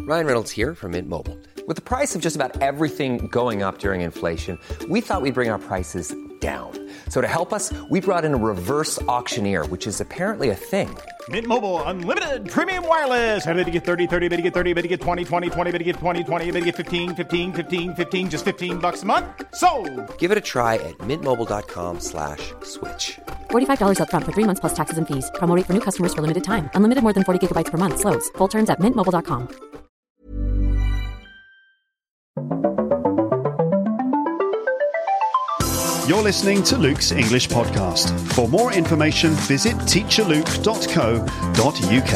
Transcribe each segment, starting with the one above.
Ryan Reynolds here from Mint Mobile. With the price of just about everything going up during inflation, we thought we'd bring our prices down. So to help us, we brought in a reverse auctioneer, which is apparently a thing. Mint Mobile Unlimited Premium Wireless. How to get 30, 30, bit to get 30, bit to get 20, 20, 20, bit to get 20, 20, bit to get 15, 15, 15, 15, just $15 a month? Sold! Give it a try at mintmobile.com/switch. $45 up front for 3 months plus taxes and fees. Promo rate for new customers for limited time. Unlimited more than 40 gigabytes per month. Slows full terms at mintmobile.com. You're listening to Luke's English Podcast. For more information, visit teacherluke.co.uk.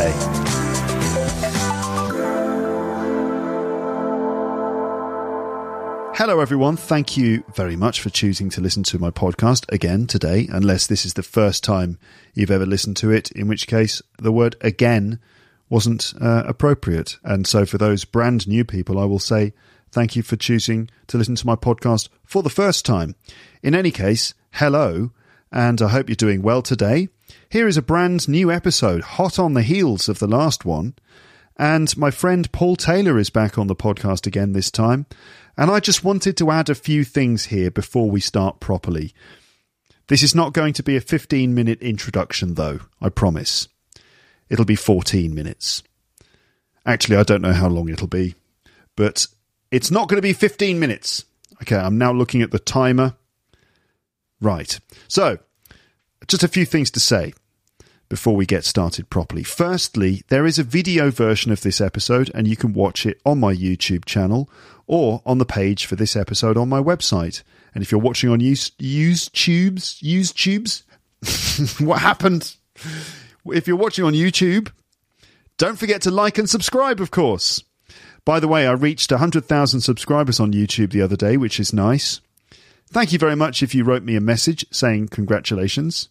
Hello, everyone. Thank you very much for choosing to listen to my podcast again today, unless this is the first time you've ever listened to it, in which case the word again wasn't appropriate. And so for those brand new people, I will say thank you for choosing to listen to my podcast for the first time. In any case, hello, and I hope you're doing well today. Here is a brand new episode, hot on the heels of the last one. And my friend Paul Taylor is back on the podcast again this time. And I just wanted to add a few things here before we start properly. This is not going to be a 15-minute introduction, though, I promise. It'll be 14 minutes. Actually, I don't know how long it'll be, but it's not going to be 15 minutes. Okay, I'm now looking at the timer. Right. So, just a few things to say before we get started properly. Firstly, there is a video version of this episode, and you can watch it on my YouTube channel or on the page for this episode on my website. And if you're watching on YouTubes, what happened? If you're watching on YouTube, don't forget to like and subscribe, of course. By the way, I reached 100,000 subscribers on YouTube the other day, which is nice. Thank you very much if you wrote me a message saying congratulations.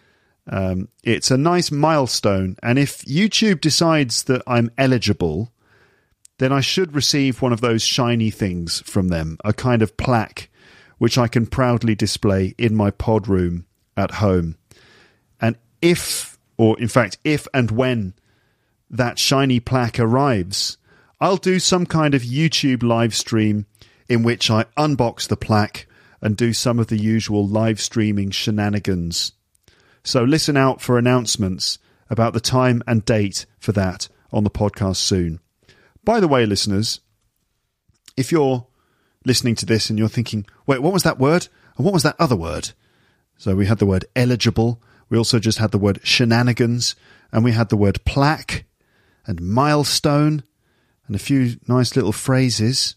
It's a nice milestone, and if YouTube decides that I'm eligible, then I should receive one of those shiny things from them, a kind of plaque, which I can proudly display in my pod room at home. And if and when that shiny plaque arrives, I'll do some kind of YouTube live stream in which I unbox the plaque and do some of the usual live streaming shenanigans. So listen out for announcements about the time and date for that on the podcast soon. By the way, listeners, if you're listening to this and you're thinking, wait, what was that word? And what was that other word? So we had the word eligible. We also just had the word shenanigans. And we had the word plaque and milestone and a few nice little phrases.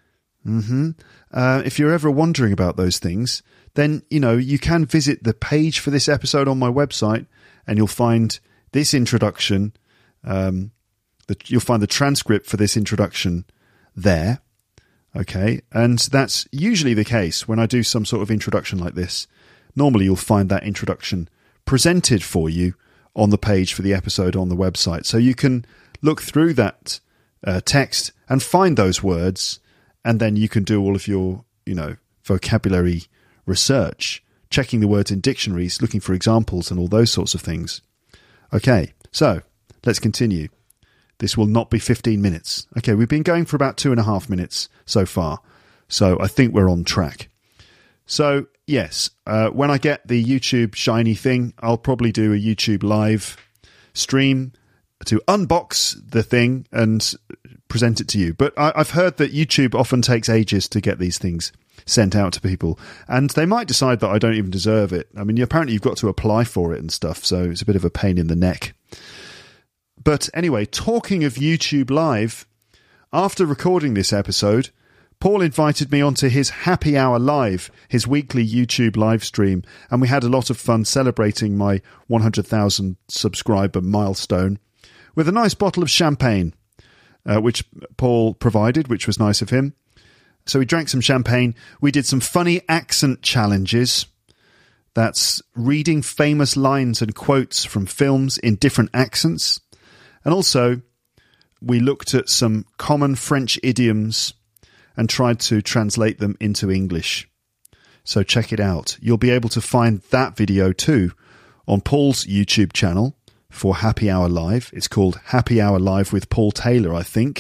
If you're ever wondering about those things, then, you can visit the page for this episode on my website and you'll find this introduction. You'll find the transcript for this introduction there. Okay. And that's usually the case when I do some sort of introduction like this. Normally you'll find that introduction presented for you on the page for the episode on the website. So you can look through that text and find those words, and then you can do all of your, vocabulary research, checking the words in dictionaries, looking for examples and all those sorts of things. Okay, so let's continue. This will not be 15 minutes. Okay, we've been going for about 2.5 minutes so far, so I think we're on track. So, yes, when I get the YouTube shiny thing, I'll probably do a YouTube live stream to unbox the thing and present it to you. But I've heard that YouTube often takes ages to get these things sent out to people, and they might decide that I don't even deserve it. I mean, apparently you've got to apply for it and stuff, so it's a bit of a pain in the neck. But anyway, talking of YouTube Live, after recording this episode, Paul invited me onto his Happy Hour Live, his weekly YouTube live stream, and we had a lot of fun celebrating my 100,000 subscriber milestone with a nice bottle of champagne, which Paul provided, which was nice of him. So we drank some champagne. We did some funny accent challenges. That's reading famous lines and quotes from films in different accents. And also, we looked at some common French idioms and tried to translate them into English. So check it out. You'll be able to find that video too on Paul's YouTube channel for Happy Hour Live. It's called Happy Hour Live with Paul Taylor, I think.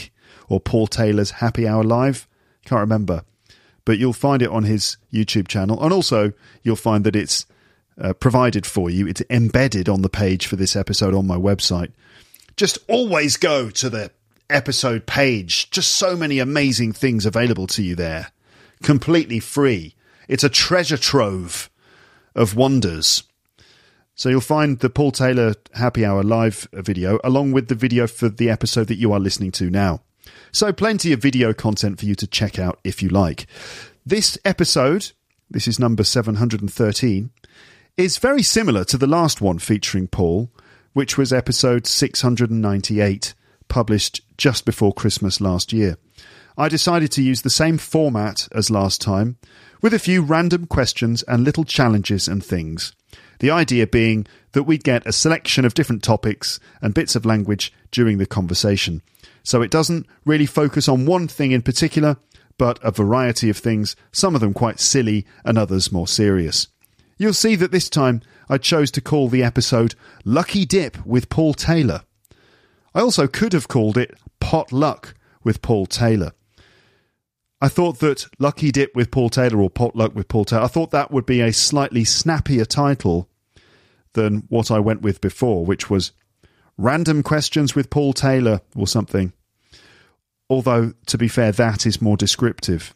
or Paul Taylor's Happy Hour Live. Can't remember. But you'll find it on his YouTube channel. And also, you'll find that it's provided for you. It's embedded on the page for this episode on my website. Just always go to the episode page. Just so many amazing things available to you there. Completely free. It's a treasure trove of wonders. So you'll find the Paul Taylor Happy Hour Live video along with the video for the episode that you are listening to now. So plenty of video content for you to check out if you like. This episode, this is number 713, is very similar to the last one featuring Paul, which was episode 698, published just before Christmas last year. I decided to use the same format as last time, with a few random questions and little challenges and things. The idea being that we'd get a selection of different topics and bits of language during the conversation. So it doesn't really focus on one thing in particular, but a variety of things, some of them quite silly and others more serious. You'll see that this time I chose to call the episode Lucky Dip with Paul Taylor. I also could have called it Pot Luck with Paul Taylor. I thought that Lucky Dip with Paul Taylor or Pot Luck with Paul Taylor, I thought that would be a slightly snappier title than what I went with before, which was Random Questions with Paul Taylor or something. Although, to be fair, that is more descriptive.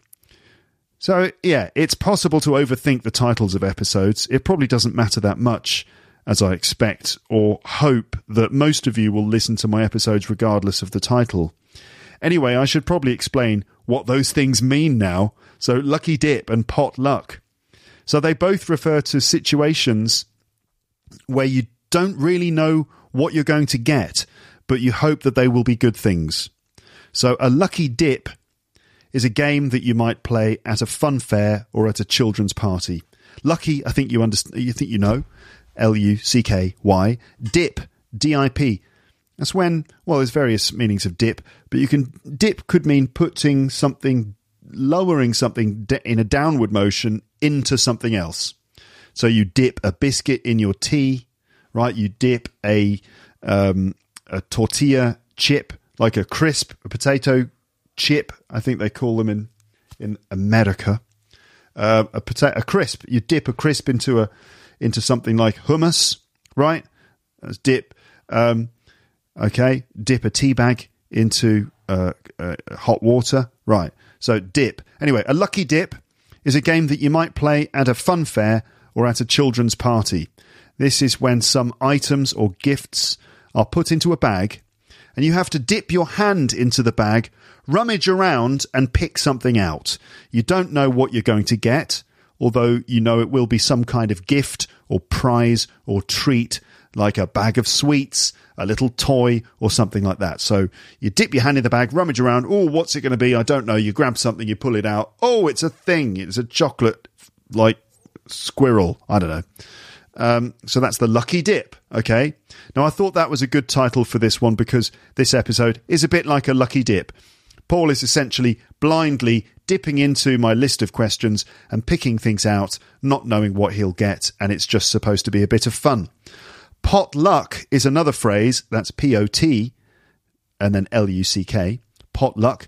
So, yeah, it's possible to overthink the titles of episodes. It probably doesn't matter that much, as I expect or hope that most of you will listen to my episodes regardless of the title. Anyway, I should probably explain what those things mean now. So, Lucky Dip and Pot Luck. So they both refer to situations where you don't really know what you're going to get, but you hope that they will be good things. So a Lucky Dip is a game that you might play at a fun fair or at a children's party. Lucky, I think you understand. You think you know. L-U-C-K-Y. Dip, D-I-P. That's when, well, there's various meanings of dip, but dip could mean putting something, lowering something in a downward motion into something else. So you dip a biscuit in your tea, right? You dip a tortilla chip, like a crisp, a potato chip, I think they call them in America. A crisp. You dip a crisp into something like hummus, right? That's dip. Okay, dip a tea bag into hot water, right? So dip. Anyway, a Lucky Dip is a game that you might play at a fun fair or at a children's party. This is when some items or gifts are put into a bag, and you have to dip your hand into the bag, rummage around and pick something out. You don't know what you're going to get, although you know it will be some kind of gift or prize or treat, like a bag of sweets, a little toy or something like that. So you dip your hand in the bag, rummage around. Oh, what's it going to be? I don't know. You grab something, you pull it out. Oh, it's a thing. It's a chocolate, like squirrel. I don't know. So that's the Lucky Dip, okay? Now, I thought that was a good title for this one because this episode is a bit like a Lucky Dip. Paul is essentially blindly dipping into my list of questions and picking things out, not knowing what he'll get, and it's just supposed to be a bit of fun. Pot luck is another phrase. That's P-O-T and then L-U-C-K. Pot luck.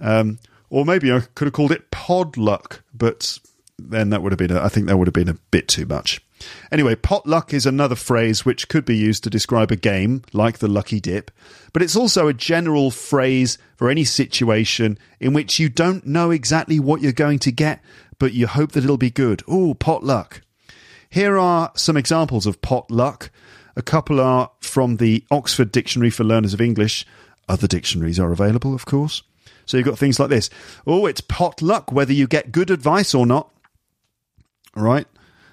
Or maybe I could have called it pod luck, but then that would have been, I think that would have been a bit too much. Anyway, pot luck is another phrase which could be used to describe a game like the Lucky Dip, but it's also a general phrase for any situation in which you don't know exactly what you're going to get, but you hope that it'll be good. Ooh, pot luck. Here are some examples of pot luck. A couple are from the Oxford Dictionary for Learners of English. Other dictionaries are available, of course. So you've got things like this. Oh, it's pot luck whether you get good advice or not. All right.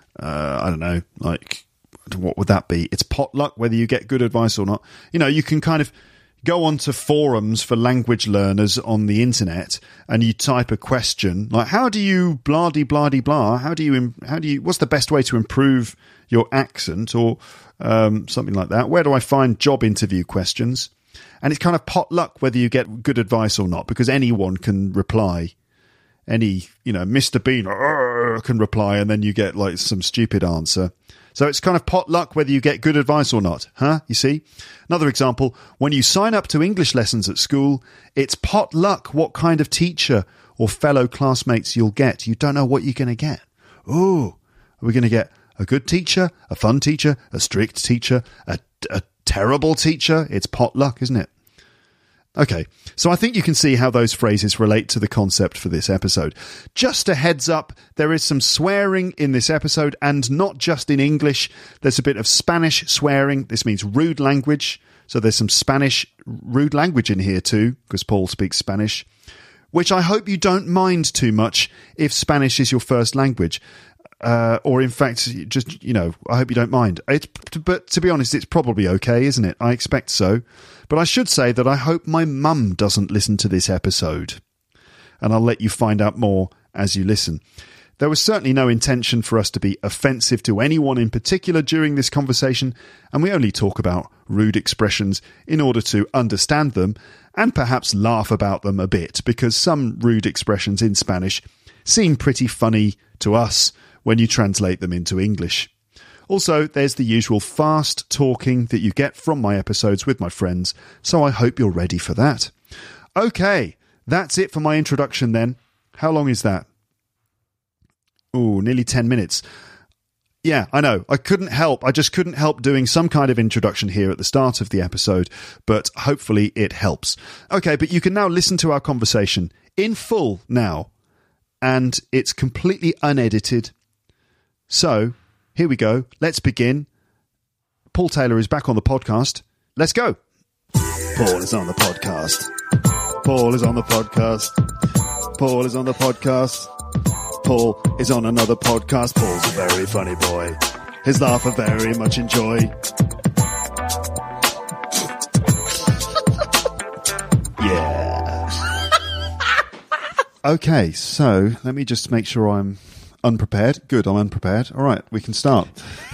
I don't know, like, what would that be? It's pot luck whether you get good advice or not. You know, you can kind of go onto forums for language learners on the internet and you type a question like, how do you blah-de-blah-de-blah? How do you, what's the best way to improve your accent or something like that? Where do I find job interview questions? And it's kind of pot luck whether you get good advice or not, because anyone can reply. Any, Mr. Bean can reply and then you get like some stupid answer. So it's kind of potluck whether you get good advice or not, huh? You see? Another example, when you sign up to English lessons at school, it's potluck what kind of teacher or fellow classmates you'll get. You don't know what you're going to get. Ooh, are we going to get a good teacher, a fun teacher, a strict teacher, a terrible teacher? It's potluck, isn't it? Okay, so I think you can see how those phrases relate to the concept for this episode. Just a heads up, there is some swearing in this episode, and not just in English. There's a bit of Spanish swearing. This means rude language. So there's some Spanish rude language in here too, because Paul speaks Spanish, which I hope you don't mind too much if Spanish is your first language. Or in fact, just, I hope you don't mind. But to be honest, it's probably okay, isn't it? I expect so. But I should say that I hope my mum doesn't listen to this episode. And I'll let you find out more as you listen. There was certainly no intention for us to be offensive to anyone in particular during this conversation, and we only talk about rude expressions in order to understand them and perhaps laugh about them a bit, because some rude expressions in Spanish seem pretty funny to us when you translate them into English. Also, there's the usual fast talking that you get from my episodes with my friends, so I hope you're ready for that. Okay, that's it for my introduction then. How long is that? Ooh, nearly 10 minutes. Yeah, I know. I just couldn't help doing some kind of introduction here at the start of the episode, but hopefully it helps. Okay, but you can now listen to our conversation in full now, and it's completely unedited. So, here we go. Let's begin. Paul Taylor is back on the podcast. Let's go. Paul is on the podcast. Paul is on the podcast. Paul is on the podcast. Paul is on another podcast. Paul's a very funny boy. His laugh I very much enjoy. Yeah. Okay, so let me just make sure I'm unprepared. Good, I'm unprepared. All right, we can start.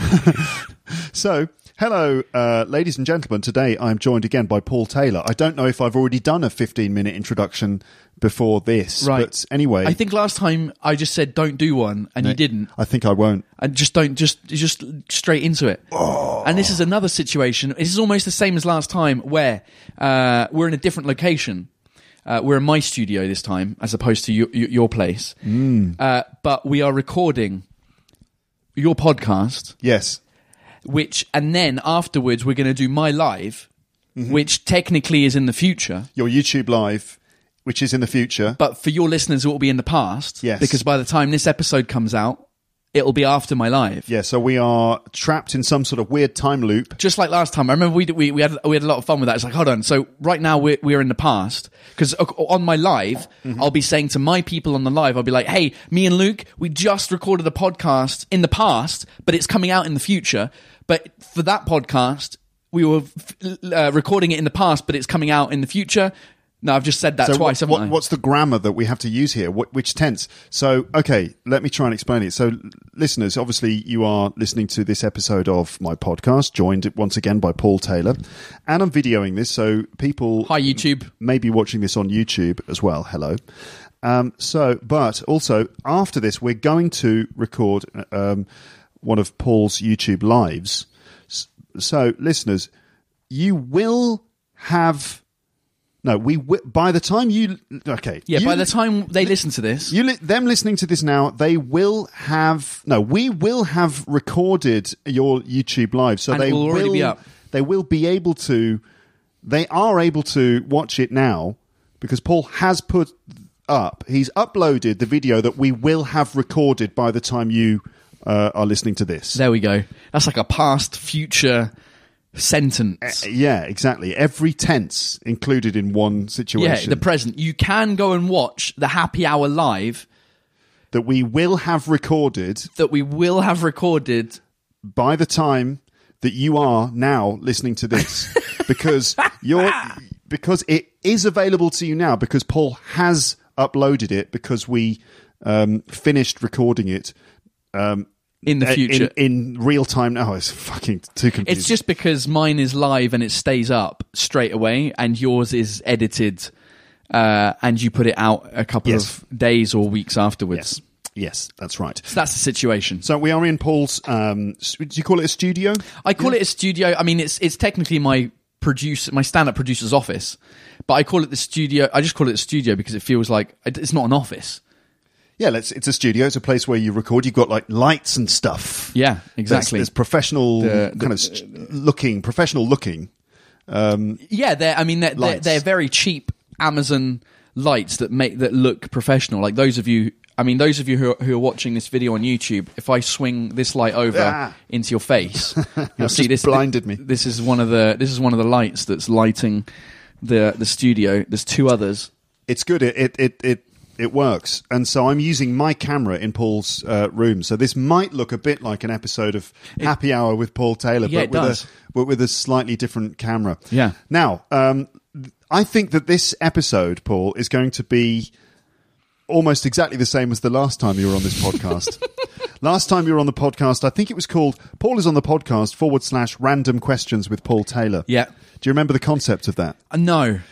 So, hello, ladies and gentlemen. Today I'm joined again by Paul Taylor. I don't know if I've already done a 15-minute introduction before this. Right. But anyway. I think last time I just said don't do one, and you didn't. I think I won't. And just straight into it. Oh. And this is another situation. This is almost the same as last time, where we're in a different location. We're in my studio this time, as opposed to your place. But we are recording your podcast. Yes. And then afterwards we're going to do my live, which technically is in the future. Your YouTube live, which is in the future. But for your listeners, it will be in the past. Yes. Because by the time this episode comes out, it'll be after my live. Yeah, so we are trapped in some sort of weird time loop. Just like last time. I remember we had a lot of fun with that. It's like, hold on. So right now we're in the past. Because on my live, I'll be saying to my people on the live, I'll be like, hey, me and Luke, we just recorded a podcast in the past, but it's coming out in the future. But for that podcast, we were recording it in the past, but it's coming out in the future. No, I've just said that twice, haven't I? What's the grammar that we have to use here? Which tense? So, okay, let me try and explain it. So, listeners, obviously you are listening to this episode of my podcast, joined once again by Paul Taylor. And I'm videoing this, so people... Hi, YouTube. May be watching this on YouTube as well. Hello. But also, after this, we're going to record one of Paul's YouTube lives. So, listeners, you will have... No, by the time you... Okay. Yeah, by the time they listen to this... them listening to this now, we will have recorded your YouTube live. So and it will already be up. They will be able to... They are able to watch it now because Paul has put up... He's uploaded the video that we will have recorded by the time you are listening to this. There we go. That's like a past, future... sentence. Yeah, exactly. Every tense included in one situation. Yeah, the present. You can go and watch the Happy Hour live that we will have recorded by the time that you are now listening to this because it is available to you now because Paul has uploaded it because we finished recording it in the future. In real time now. It's fucking too confusing. It's just because mine is live and it stays up straight away and yours is edited and you put it out a couple of days or weeks afterwards. Yes. Yes, that's right. So that's the situation. So we are in Paul's. Do you call it a studio? I call it a studio. I mean, it's technically my stand-up producer's office, but I call it the studio. I just call it a studio because it feels like it's not an office. Yeah, it's a studio. It's a place where you record. You've got like lights and stuff. Yeah, exactly. There's professional professional looking. Yeah, they're very cheap Amazon lights that look professional. Like those of you who are watching this video on YouTube, if I swing this light over into your face, you'll see this. Blinded me. This is one of the lights that's lighting the studio. There's two others. It's good. It works, and so I'm using my camera in Paul's room. So this might look a bit like an episode of Happy Hour with Paul Taylor, but with a slightly different camera. Yeah. Now, I think that this episode, Paul, is going to be almost exactly the same as the last time you were on this podcast. Last time you were on the podcast, I think it was called Paul is on the podcast / random questions with Paul Taylor. Yeah. Do you remember the concept of that? No.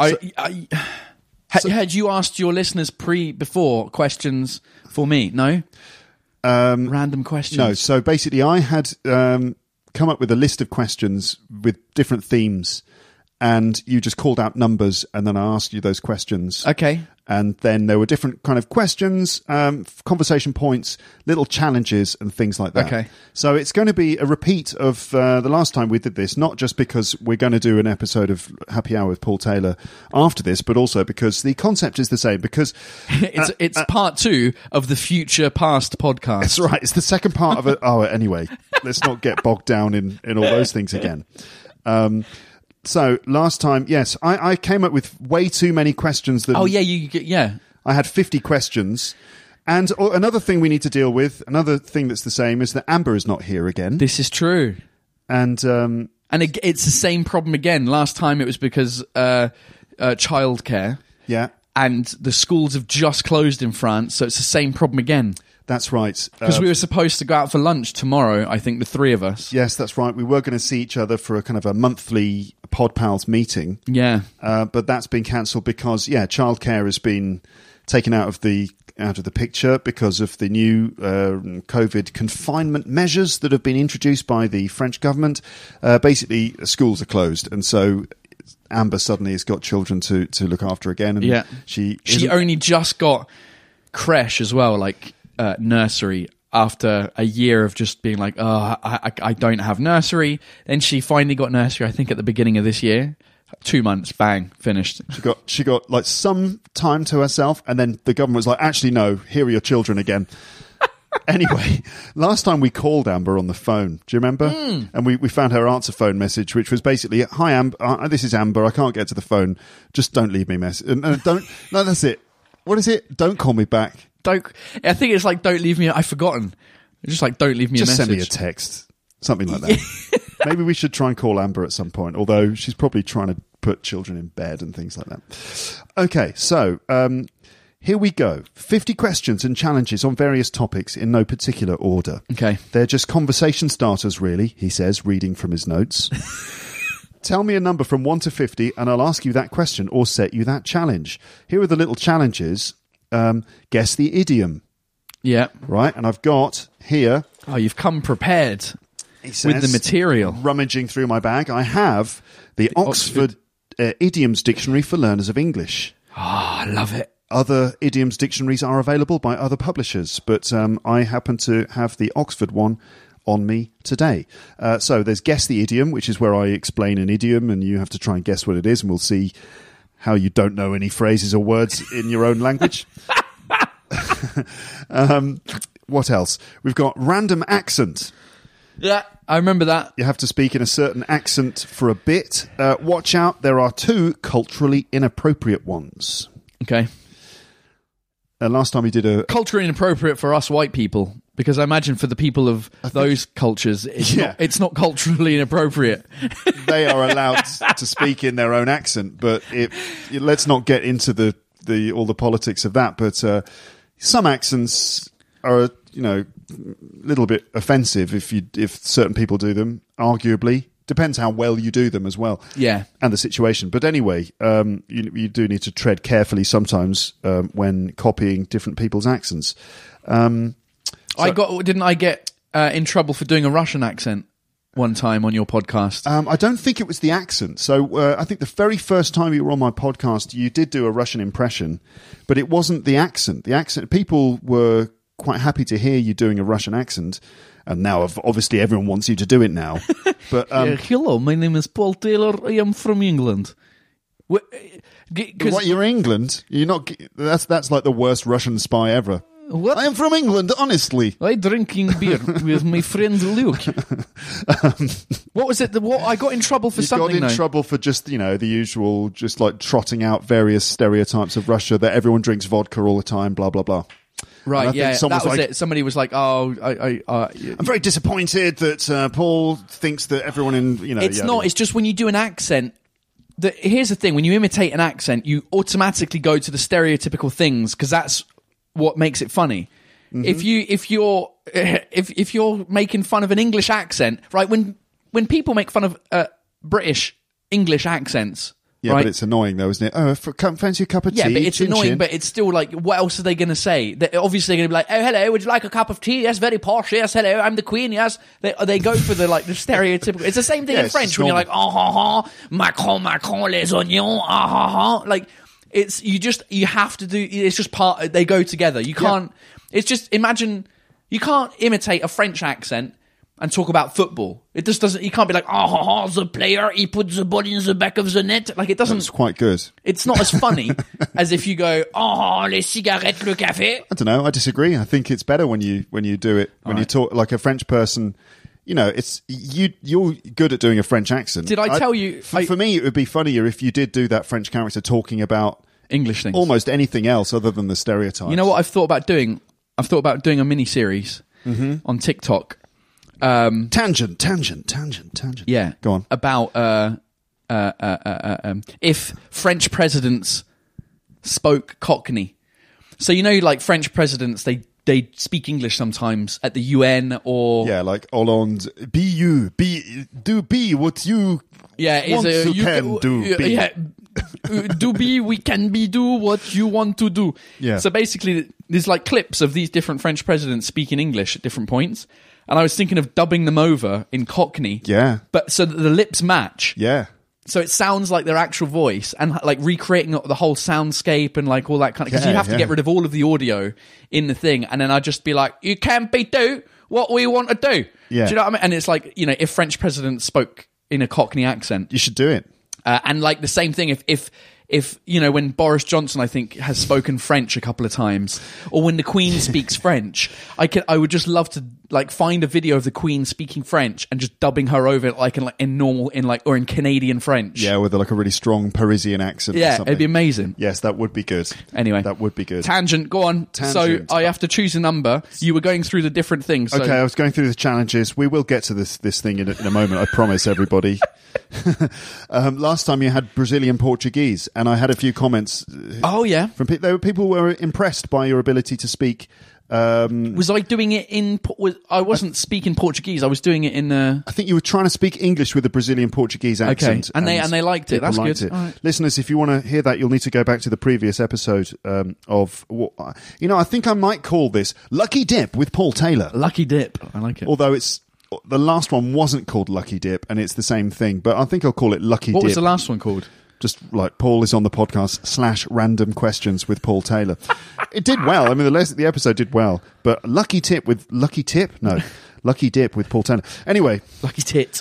Had you asked your listeners before questions for me? No? Random questions? No. So basically I had come up with a list of questions with different themes, and you just called out numbers, and then I asked you those questions. Okay. And then there were different kind of questions, conversation points, little challenges and things like that. Okay. So it's going to be a repeat of the last time we did this, not just because we're going to do an episode of Happy Hour with Paul Taylor after this, but also because the concept is the same. Because it's part 2 of the Future Past podcast. That's right. It's the second part of it. Oh, anyway, let's not get bogged down in all those things again. So last time, yes, I came up with way too many questions. Oh yeah, I had 50 questions, and another thing we need to deal with, another thing that's the same, is that Amber is not here again. This is true, and it's the same problem again. Last time it was because childcare. Yeah, and the schools have just closed in France, so it's the same problem again. That's right. Because we were supposed to go out for lunch tomorrow, I think, the three of us. Yes, that's right. We were going to see each other for a kind of a monthly Pod Pals meeting. Yeah. But that's been cancelled because, childcare has been taken out of the picture because of the new COVID confinement measures that have been introduced by the French government. Basically, schools are closed, and so Amber suddenly has got children to look after again. And she only just got creche as well, like nursery, after a year of just being like, I don't have nursery. Then she finally got nursery, I think at the beginning of this year. 2 months, bang, finished. She got like some time to herself, and then the government was like, actually no, here are your children again. Anyway, last time we called Amber on the phone, do you remember? And we found her answer phone message, which was basically, hi Amber, this is Amber, I can't get to the phone, just don't leave me a message. No, that's it. What is it? Don't call me back. I think it's like, don't leave me, I've forgotten. Just like, don't leave me a message. Just send me a text. Something like that. Maybe we should try and call Amber at some point, although she's probably trying to put children in bed and things like that. Okay, so here we go. 50 questions and challenges on various topics in no particular order. Okay. They're just conversation starters, really, he says, reading from his notes. Tell me a number from 1 to 50 and I'll ask you that question or set you that challenge. Here are the little challenges. Guess the idiom. Yeah. Right, and I've got here... Oh, you've come prepared with the material. Rummaging through my bag, I have the Oxford Idioms Dictionary for Learners of English. Oh, I love it. Other idioms dictionaries are available by other publishers, but I happen to have the Oxford one on me today. So there's Guess the Idiom, which is where I explain an idiom and you have to try and guess what it is, and we'll see how you don't know any phrases or words in your own language. What else? We've got Random Accent. Yeah, I remember that. You have to speak in a certain accent for a bit. Watch out, there are 2 culturally inappropriate ones. Okay. Last time we did a... Culturally inappropriate for us white people, because I imagine for the people of those cultures, it's not culturally inappropriate. They are allowed to speak in their own accent, but let's not get into all the politics of that. But some accents are, a little bit offensive if certain people do them. Arguably, depends how well you do them as well. Yeah, and the situation. But anyway, you do need to tread carefully sometimes when copying different people's accents. Didn't I get in trouble for doing a Russian accent one time on your podcast? I don't think it was the accent. So I think the very first time you were on my podcast, you did do a Russian impression, but it wasn't the accent. The accent, people were quite happy to hear you doing a Russian accent, and now obviously everyone wants you to do it now. But hello, my name is Paul Taylor. I am from England. What, you're England? You're not. That's like the worst Russian spy ever. What? I am from England, honestly. I drinking beer with my friend Luke. What was it? What I got in trouble for something. You got in trouble for just the usual, just like trotting out various stereotypes of Russia that everyone drinks vodka all the time, blah blah blah. Right, yeah, that was it. Somebody was like, "Oh, I'm very disappointed that Paul thinks that everyone in It's not. It's just when you do an accent. Here's the thing: when you imitate an accent, you automatically go to the stereotypical things because that's what makes it funny. Mm-hmm. If you're making fun of an English accent, right? When people make fun of British English accents, yeah, right? But it's annoying though, isn't it? Oh, fancy a cup of tea? Yeah, but it's chin, annoying. chin. But it's still like, what else are they going to say? They're obviously going to be like, "Oh, hello, would you like a cup of tea? Yes, very posh. Yes, hello, I'm the Queen. Yes." They go for the stereotypical. It's the same thing in French when you're like, "Ah ha ha, Macron, les oignons, ah ha ha." Like, you have to do. It's just part. They go together. You can't. Yeah. It's just imagine you can't imitate a French accent and talk about football. It just doesn't. You can't be like, "Oh, ha, ha, the player, he put the ball in the back of the net." Like, it doesn't. It's quite good. It's not as funny as if you go, "Oh, les cigarettes, le café." I don't know. I disagree. I think it's better when you do it when you talk like a French person. It's you're good at doing a French accent. Did I tell you? For me, it would be funnier if you did do that French character talking about English things, almost anything else other than the stereotypes. You know what I've thought about doing? I've thought about doing a mini series on TikTok. Tangent. Yeah, go on. About if French presidents spoke Cockney. So like French presidents, they speak English sometimes at the UN or like Hollande. Be what you can do. Yeah. We can do what you want to do. Yeah. So basically, there's like clips of these different French presidents speaking English at different points, and I was thinking of dubbing them over in Cockney. Yeah. But so that the lips match. Yeah. So it sounds like their actual voice, and like recreating the whole soundscape and like all that kind of. Because you have to get rid of all of the audio in the thing, and then I'd just be like, "You can't do what we want to do." Yeah. Do you know what I mean? And it's like, if French presidents spoke in a Cockney accent, you should do it. And like the same thing if when Boris Johnson, I think, has spoken French a couple of times, or when the Queen speaks French, I would just love to like find a video of the Queen speaking French and just dubbing her over like in Canadian French. Yeah, with like a really strong Parisian accent. Yeah, or something. it'd be amazing. Yes, that would be good. Anyway, that would be good. Tangent, go on. Tangent. So I have to choose a number. You were going through the different things. So. Okay, I was going through the challenges. We will get to this thing in a moment. I promise everybody. Last time you had Brazilian Portuguese, and I had a few comments. Oh yeah, from people were impressed by your ability to speak. Was I doing it in? I wasn't speaking Portuguese. I was doing it in. I think you were trying to speak English with a Brazilian Portuguese accent. Okay, and they liked it. That's good. Right. Listeners, if you want to hear that, you'll need to go back to the previous episode of. I think I might call this Lucky Dip with Paul Taylor. Lucky Dip, I like it. Although the last one wasn't called Lucky Dip, and it's the same thing. But I think I'll call it Lucky Dip. What was the last one called? Just like Paul is on the podcast / random questions with Paul Taylor. It did well. I mean, the episode did well. But Lucky Dip with Paul Taylor. Anyway. Lucky Tit.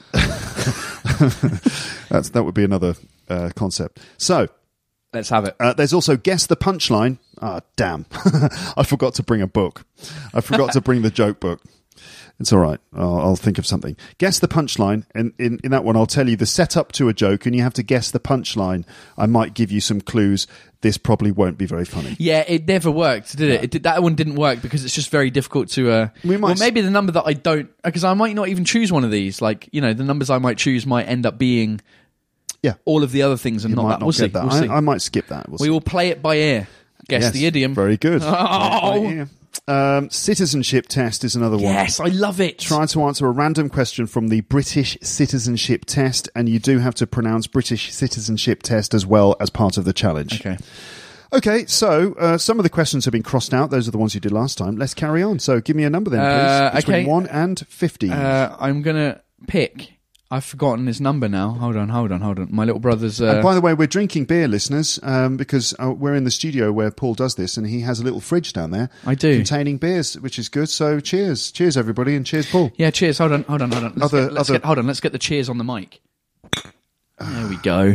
That would be another concept. So. Let's have it. There's also Guess the Punchline. Ah, damn. I forgot to bring a book. I forgot to bring the joke book. It's all right. I'll think of something. Guess the punchline. And in that one, I'll tell you the setup to a joke, and you have to guess the punchline. I might give you some clues. This probably won't be very funny. Yeah, it never worked, did it? No. That one didn't work because it's just very difficult to... maybe the number that I don't... Because I might not even choose one of these. Like, the numbers I might choose might end up being... Yeah. All of the other things and not that. We'll see. We'll see. I might skip that. We will play it by ear. Guess the idiom. Very good. Oh. Citizenship test is another one. Yes, I love it. Try to answer a random question from the British Citizenship Test, and you do have to pronounce British Citizenship Test as well as part of the challenge. Okay. Okay, so some of the questions have been crossed out. Those are the ones you did last time. Let's carry on. So give me a number then, please. Between 1 and 50. I'm going to pick... I've forgotten his number now. Hold on. My little brother's... And by the way, we're drinking beer, listeners, because we're in the studio where Paul does this, and he has a little fridge down there. I do. Containing beers, which is good. So cheers. Cheers, everybody, and cheers, Paul. Yeah, cheers. Hold on. Let's get the cheers on the mic. There we go.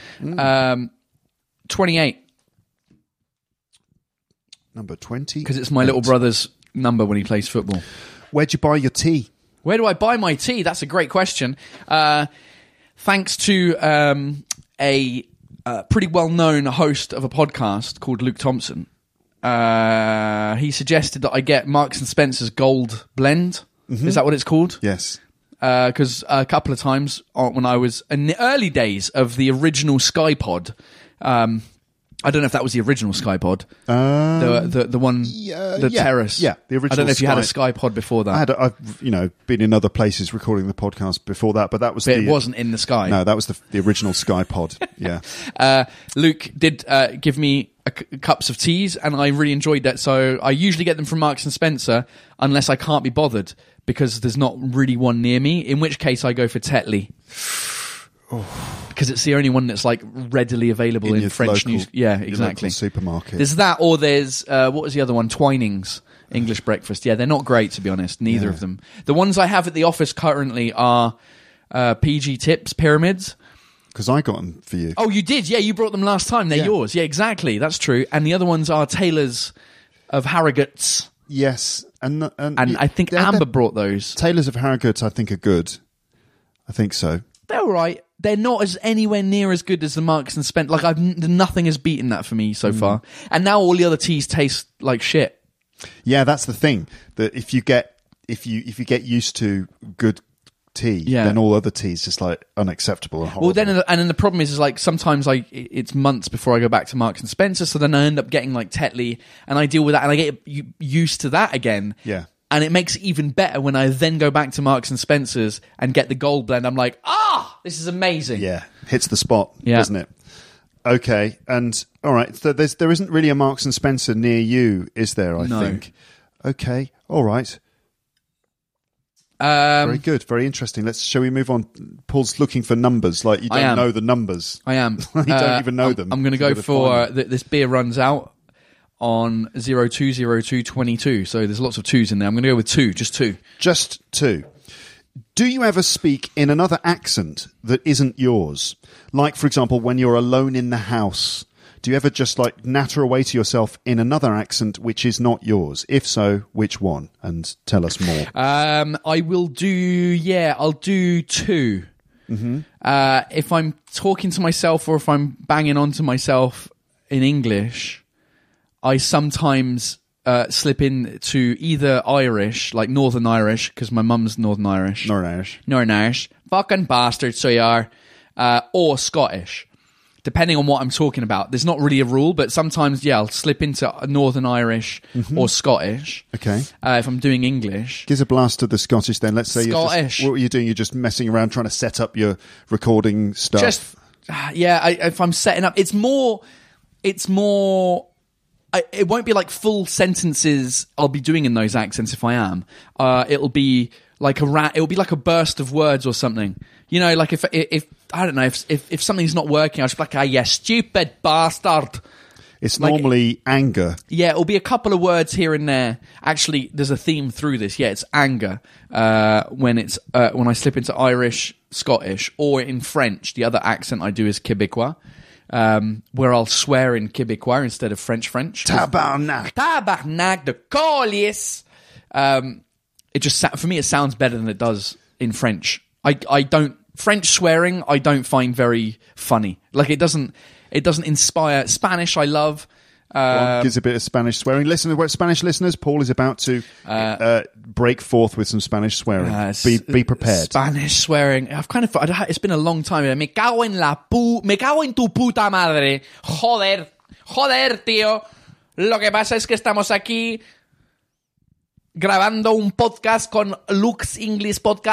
28. Number 20. Because it's my little brother's number when he plays football. Where'd you buy your tea? Where do I buy my tea? That's a great question. Thanks to a pretty well-known host of a podcast called Luke Thompson. He suggested that I get Marks and Spencer's Gold Blend. Mm-hmm. Is that what it's called? Yes. Because a couple of times when I was in the early days of the original SkyPod, I don't know if that was the original SkyPod, the one, Terrace. Yeah, the original. I don't know if you had a SkyPod before that. I've been in other places recording the podcast before that, but that was. But it wasn't in the sky. No, that was the original SkyPod. Yeah. Luke did give me cups of teas, and I really enjoyed that. So I usually get them from Marks and Spencer, unless I can't be bothered because there's not really one near me. In which case, I go for Tetley. Because it's the only one that's like readily available in French news. Yeah, exactly. Supermarket. There's that, or there's what was the other one? Twinings English breakfast. Yeah, they're not great to be honest. Neither of them. The ones I have at the office currently are PG Tips Pyramids. Because I got them for you. Oh, you did? Yeah, you brought them last time. They're yours. Yeah, exactly. That's true. And the other ones are Taylor's of Harrogate's. Yes, and I think Amber brought those. Taylor's of Harrogate's, I think, are good. I think so. They're all right. They're not as anywhere near as good as the Marks and Spencer. Like nothing has beaten that for me so far. And now all the other teas taste like shit. Yeah, that's the thing. That if you get used to good tea, then all other teas just like unacceptable and horrible. Well, then the problem is like sometimes it's months before I go back to Marks and Spencer, so then I end up getting like Tetley, and I deal with that, and I get used to that again. Yeah. And it makes it even better when I then go back to Marks and Spencer's and get the Gold Blend. I'm like, this is amazing. Yeah, hits the spot, doesn't it? Okay, and all right, so there isn't really a Marks and Spencer near you, is there? I think. Okay, all right. Very good, very interesting. Shall we move on? Paul's looking for numbers, like you don't know the numbers. I am. You don't even know them. I'm going to go for this beer runs out on 020222. So there's lots of twos in there. I'm going to go with two, just two. Just two. Do you ever speak in another accent that isn't yours? Like, for example, when you're alone in the house, do you ever just like natter away to yourself in another accent which is not yours? If so, which one? And tell us more. I will do, I'll do two. Mm-hmm. If I'm talking to myself or if I'm banging on to myself in English, I sometimes slip into either Irish, like Northern Irish, because my mum's Northern Irish. Northern Irish. Fucking bastard, so you are. Or Scottish, depending on what I'm talking about. There's not really a rule, but sometimes, I'll slip into Northern Irish or Scottish. Okay. If I'm doing English. Gives a blast to the Scottish then. Let's say Scottish. What are you doing? You're just messing around trying to set up your recording stuff. If I'm setting up, it's more... it won't be like full sentences I'll be doing in those accents if I am. It'll be like a burst of words or something. You know, like if I don't know, if something's not working, I'll just be like, you stupid bastard. It's normally anger. Yeah, it'll be a couple of words here and there. Actually, there's a theme through this. Yeah, it's anger. When I slip into Irish, Scottish, or in French, the other accent I do is Québécois. Where I'll swear in Québécois instead of French. Tabarnak de colis. It just, for me, it sounds better than it does in French. French swearing, I don't find very funny. Like it doesn't inspire. Spanish, I love. Gives a bit of Spanish swearing. Spanish listeners, Paul is about to break forth with some Spanish swearing. Be prepared. Spanish swearing. It's been a long time. Me cago en tu puta madre. Joder, tío. Lo que pasa es que estamos aquí grabando un podcast con Luke's English Podcast.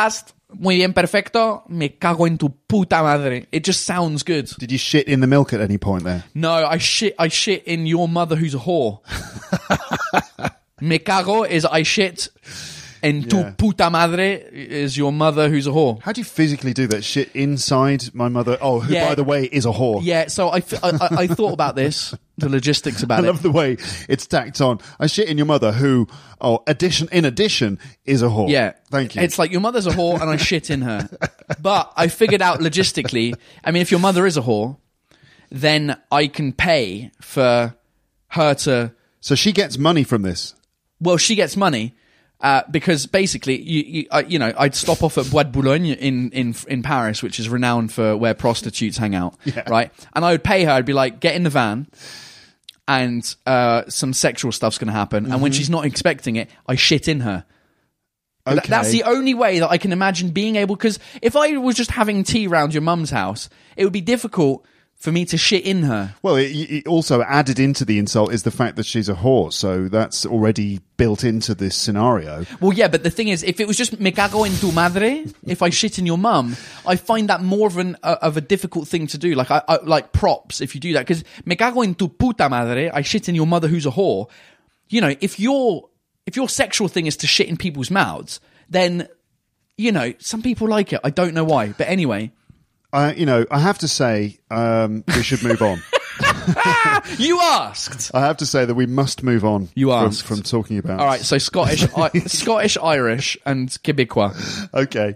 muy bien, perfecto. Me cago en tu puta madre. It just sounds good. Did you shit in the milk at any point there? No, I shit in your mother who's a whore. Me cago is I shit. And tu puta madre is your mother who's a whore. How do you physically do that? Shit inside my mother, who, by the way, is a whore. Yeah, so I thought about this, the logistics about I love the way it's tacked on. I shit in your mother, who, in addition, is a whore. Yeah. Thank you. It's like your mother's a whore and I shit in her. But I figured out logistically, I mean, if your mother is a whore, then I can pay for her to... So she gets money from this? Well, she gets money. Because basically, I'd stop off at Bois de Boulogne in Paris, which is renowned for where prostitutes hang out, right? And I would pay her. I'd be like, get in the van, and some sexual stuff's going to happen. And when she's not expecting it, I shit in her. Okay. That's the only way that I can imagine being able. Because if I was just having tea round your mum's house, it would be difficult for me to shit in her. Well, it also added into the insult is the fact that she's a whore, so that's already built into this scenario. Well, yeah, but the thing is, if it was just me cago en tu madre, if I shit in your mum, I find that more of a difficult thing to do. Like I like props if you do that, because me cago en tu puta madre, I shit in your mother who's a whore. You know, if your sexual thing is to shit in people's mouths, then some people like it. I don't know why, but anyway. I have to say, we should move on. You asked. I have to say that we must move on. You asked from talking about. All right, so Scottish, Irish, and Quebecois. Okay.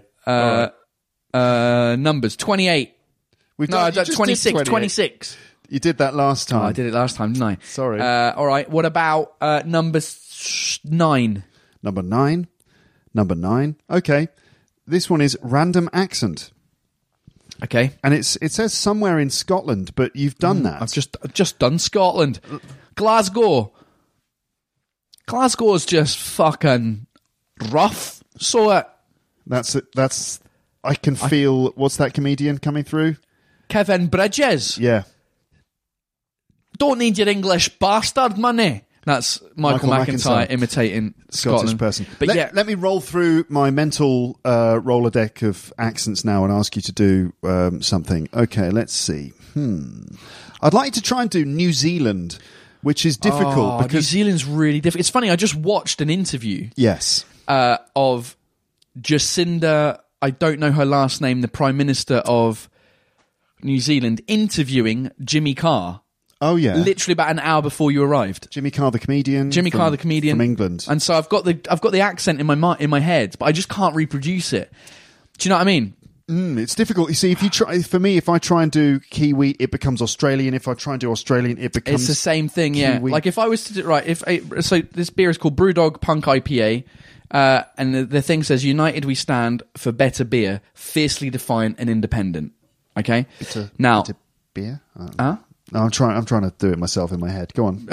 Numbers 28. We've done 26. 26. You did that last time. Oh, I did it last time, didn't I? Sorry. All right. What about number 9? Number 9. Okay. This one is random accent. Okay, and it says somewhere in Scotland, but you've done that. I've just done Scotland. Glasgow. Glasgow's just fucking rough. So that's. I can feel. What's that comedian coming through? Kevin Bridges. Yeah. Don't need your English bastard money. That's Michael McIntyre imitating Scotland person. But let me roll through my mental Rolodeck of accents now and ask you to do something. Okay, let's see. I'd like to try and do New Zealand, which is difficult because New Zealand's really difficult. It's funny. I just watched an interview. Yes. Of Jacinda. I don't know her last name. The Prime Minister of New Zealand interviewing Jimmy Carr. Oh yeah, literally about an hour before you arrived. Jimmy Carr, the comedian. From England. And so I've got the accent in my head, but I just can't reproduce it. Do you know what I mean? It's difficult. You see, if I try and do Kiwi, it becomes Australian. If I try and do Australian, it becomes. It's the same thing, yeah. Kiwi. Like if I was to do so this beer is called Brewdog Punk IPA, and the thing says, "United we stand for better beer, fiercely defiant and independent." Okay, bitter beer. No, I'm trying to do it myself in my head. Go on.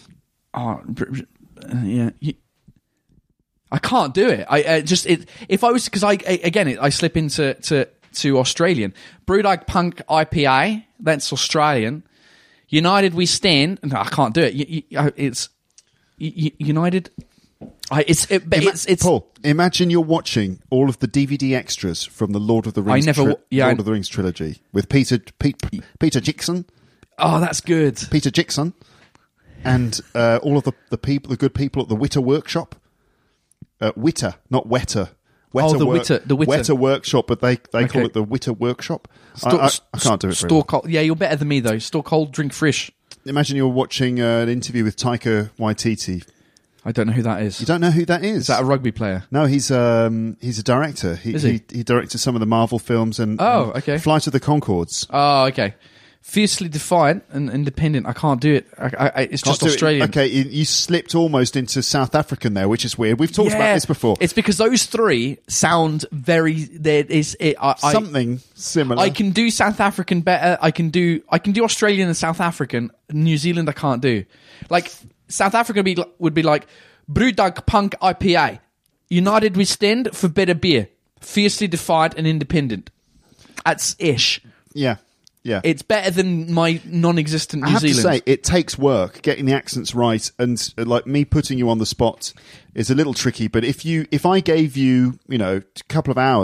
Yeah. I can't do it. If I was, because I slip into Australian. Brewdog Punk IPA, that's Australian. United we stand. No, I can't do it. It's United. It's Paul. Imagine you're watching all of the DVD extras from the Lord of the Rings. Lord of the Rings trilogy with Peter Jackson. Oh, that's good. Peter Jackson, and all of the good people at the Witter Workshop. Witter, not Wetter. The Witter Wetter Workshop, but they call it the Witter Workshop. I can't do it. Store cold. Yeah, you're better than me though. Store cold, drink fresh. Imagine you're watching an interview with Taika Waititi. I don't know who that is. You don't know who that is? Is that a rugby player? No, he's a director. Is he? He directed some of the Marvel films and okay. Flight of the Conchords. Oh, okay. Fiercely defiant and independent. I can't do it. It's just Australian. Okay, you slipped almost into South African there, which is weird. We've talked about this before. It's because those three sound very. There is something similar. I can do South African better. I can do Australian and South African. New Zealand I can't do. Like South Africa would be like Brewdog Punk IPA. United we stand for better beer. Fiercely defiant and independent. That's ish. Yeah. Yeah. It's better than my non-existent New Zealand. I have to say, it takes work getting the accents right, and like me putting you on the spot is a little tricky. But if I gave you, a couple of hours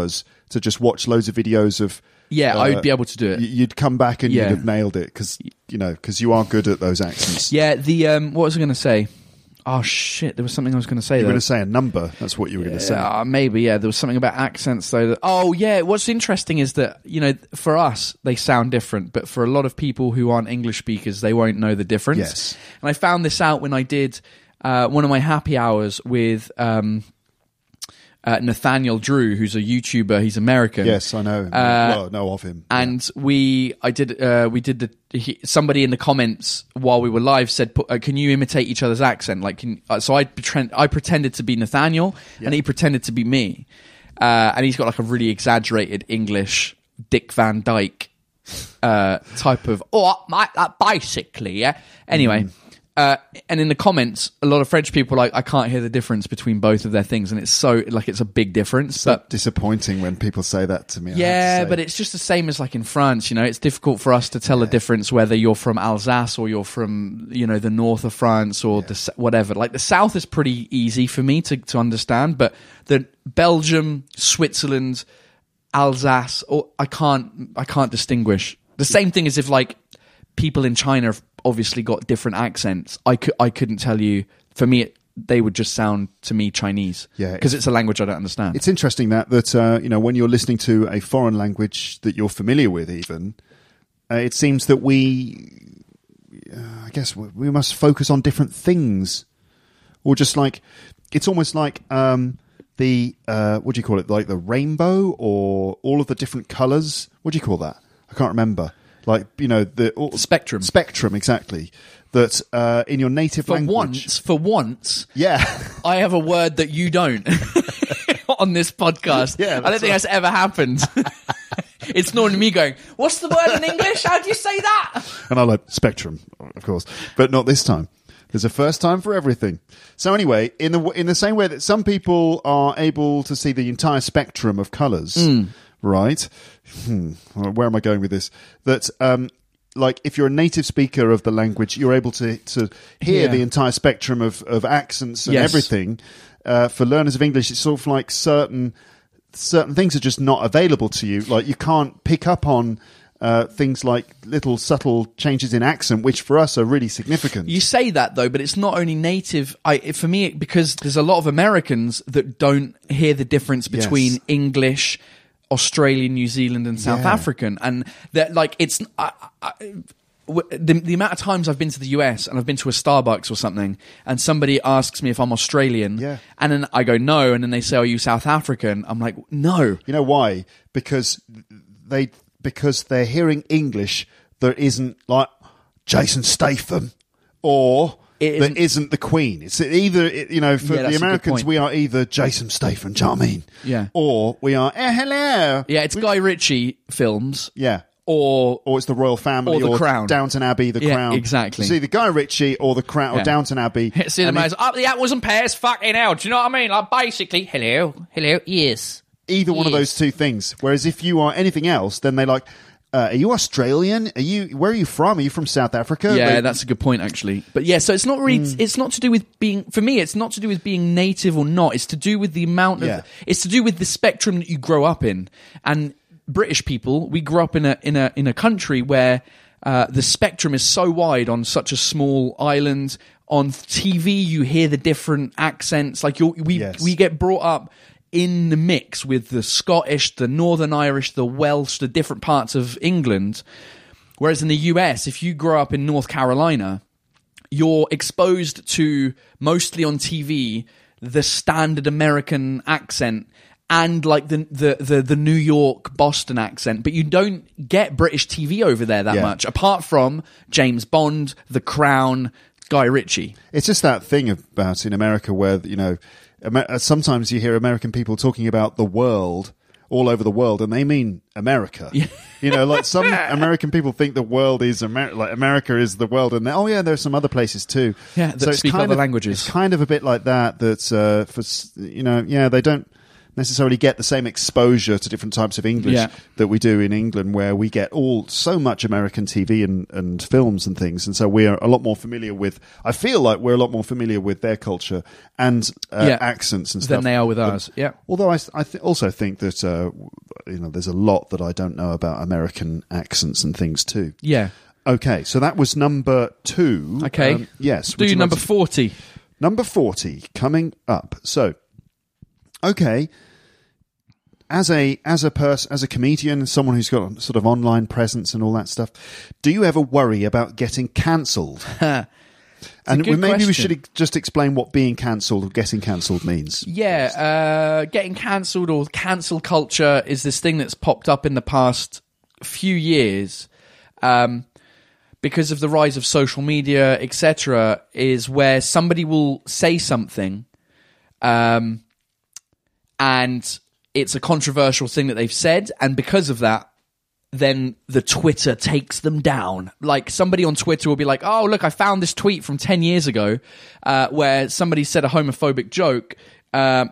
to just watch loads of videos of. Yeah, I would be able to do it. You'd come back and Yeah. you'd have nailed it because you are good at those accents. Yeah, what was I going to say? Oh shit, there was something I was going to say. You were there. going to say a number. That's what you were going to say. Maybe, yeah. There was something about accents, though. What's interesting is that, for us, they sound different, but for a lot of people who aren't English speakers, they won't know the difference. Yes. And I found this out when I did one of my happy hours with Nathaniel Drew, who's a YouTuber. He's American. Yes, I know. Know of him. And somebody in the comments while we were live said, "Can you imitate each other's accent?" So I pretended to be Nathaniel, and he pretended to be me, and he's got like a really exaggerated English Dick Van Dyke type of basically, yeah. Anyway. And in the comments, a lot of French people are like, I can't hear the difference between both of their things, and it's a big difference. So disappointing when people say that to me. Yeah, but it's just the same as like in France. It's difficult for us to tell a difference whether you're from Alsace or you're from the north of France or whatever. Like the south is pretty easy for me to understand, but the Belgium, Switzerland, Alsace, I can't distinguish. The same thing as if like people in China have obviously got different accents. I couldn't tell you. For me, they would just sound to me Chinese. Yeah, because it's a language I don't understand. It's interesting that when you're listening to a foreign language that you're familiar with, even it seems that I guess we must focus on different things, or just like it's almost like what do you call it? Like the rainbow, or all of the different colours. What do you call that? I can't remember. Like, the spectrum. Spectrum, exactly. That in your native language. For once, yeah, I have a word that you don't on this podcast. Yeah, I don't think that's ever happened. It's normally me going, "What's the word in English? How do you say that?" And I'm like, spectrum, of course, but not this time. There's a first time for everything. So anyway, in the same way that some people are able to see the entire spectrum of colours. Right. Where am I going with this? That, like, if you're a native speaker of the language, you're able to hear the entire spectrum of accents and everything. For learners of English, it's sort of like certain things are just not available to you. Like, you can't pick up on things like little subtle changes in accent, which for us are really significant. You say that though, but it's not only native. For me, because there's a lot of Americans that don't hear the difference between English, Australian, New Zealand, and South African, and that like it's the amount of times I've been to the US and I've been to a Starbucks or something, and somebody asks me if I'm Australian, and then I go no, and then they say, "Are you South African?" I'm like, "No." You know why? Because they're hearing English that isn't like Jason Statham or. That isn't the Queen. It's either, for the Americans, we are either Jason Statham, do you know what I mean? Yeah. Or we are, hello. Yeah, it's Guy Ritchie films. Yeah. Or it's the Royal Family, or the Crown. Downton Abbey, the Crown. Exactly. It's either Guy Ritchie or the Crown, or Downton Abbey. See the man's up the apples and pears, fucking hell. Do you know what I mean? Like, basically, hello, yes. Either one of those two things. Whereas if you are anything else, then they like... are you Australian? Where are you from? Are you from South Africa? Yeah, that's a good point, actually. But yeah, so it's not really, it's not to do with being, for me, it's not to do with being native or not. It's to do with the amount of, it's to do with the spectrum that you grow up in. And British people, we grew up in a country where the spectrum is so wide on such a small island. On TV, you hear the different accents. Like we get brought up in the mix with the Scottish, the Northern Irish, the Welsh, the different parts of England. Whereas in the US, if you grow up in North Carolina, you're exposed to, mostly on TV, the standard American accent and like the New York, Boston accent, but you don't get British TV over there that much, apart from James Bond, The Crown, Guy Ritchie. It's just that thing about in America where, sometimes you hear American people talking about the world, all over the world, and they mean America. Like some American people think the world is like America is the world, and there's some other places too. Yeah, that speak other languages. It's kind of a bit like that. They don't necessarily get the same exposure to different types of English Yeah. that we do in England, where we get so much American TV and films and things, and so we're a lot more familiar with. I feel like we're a lot more familiar with their culture and accents and stuff than they are with ours. Yeah. Although I also think that there's a lot that I don't know about American accents and things too. Yeah. Okay, so that was number 2. Okay. Yes. Do number 40. Number 40 coming up. So, okay, as a comedian, someone who's got sort of online presence and all that stuff, do you ever worry about getting cancelled? And maybe we should just explain what being cancelled or getting cancelled means. Yeah, getting cancelled or cancel culture is this thing that's popped up in the past few years. Because of the rise of social media, etc., is where somebody will say something, and it's a controversial thing that they've said, and because of that, then the Twitter takes them down. Like, somebody on Twitter will be like, oh, look, I found this tweet from 10 years ago where somebody said a homophobic joke, and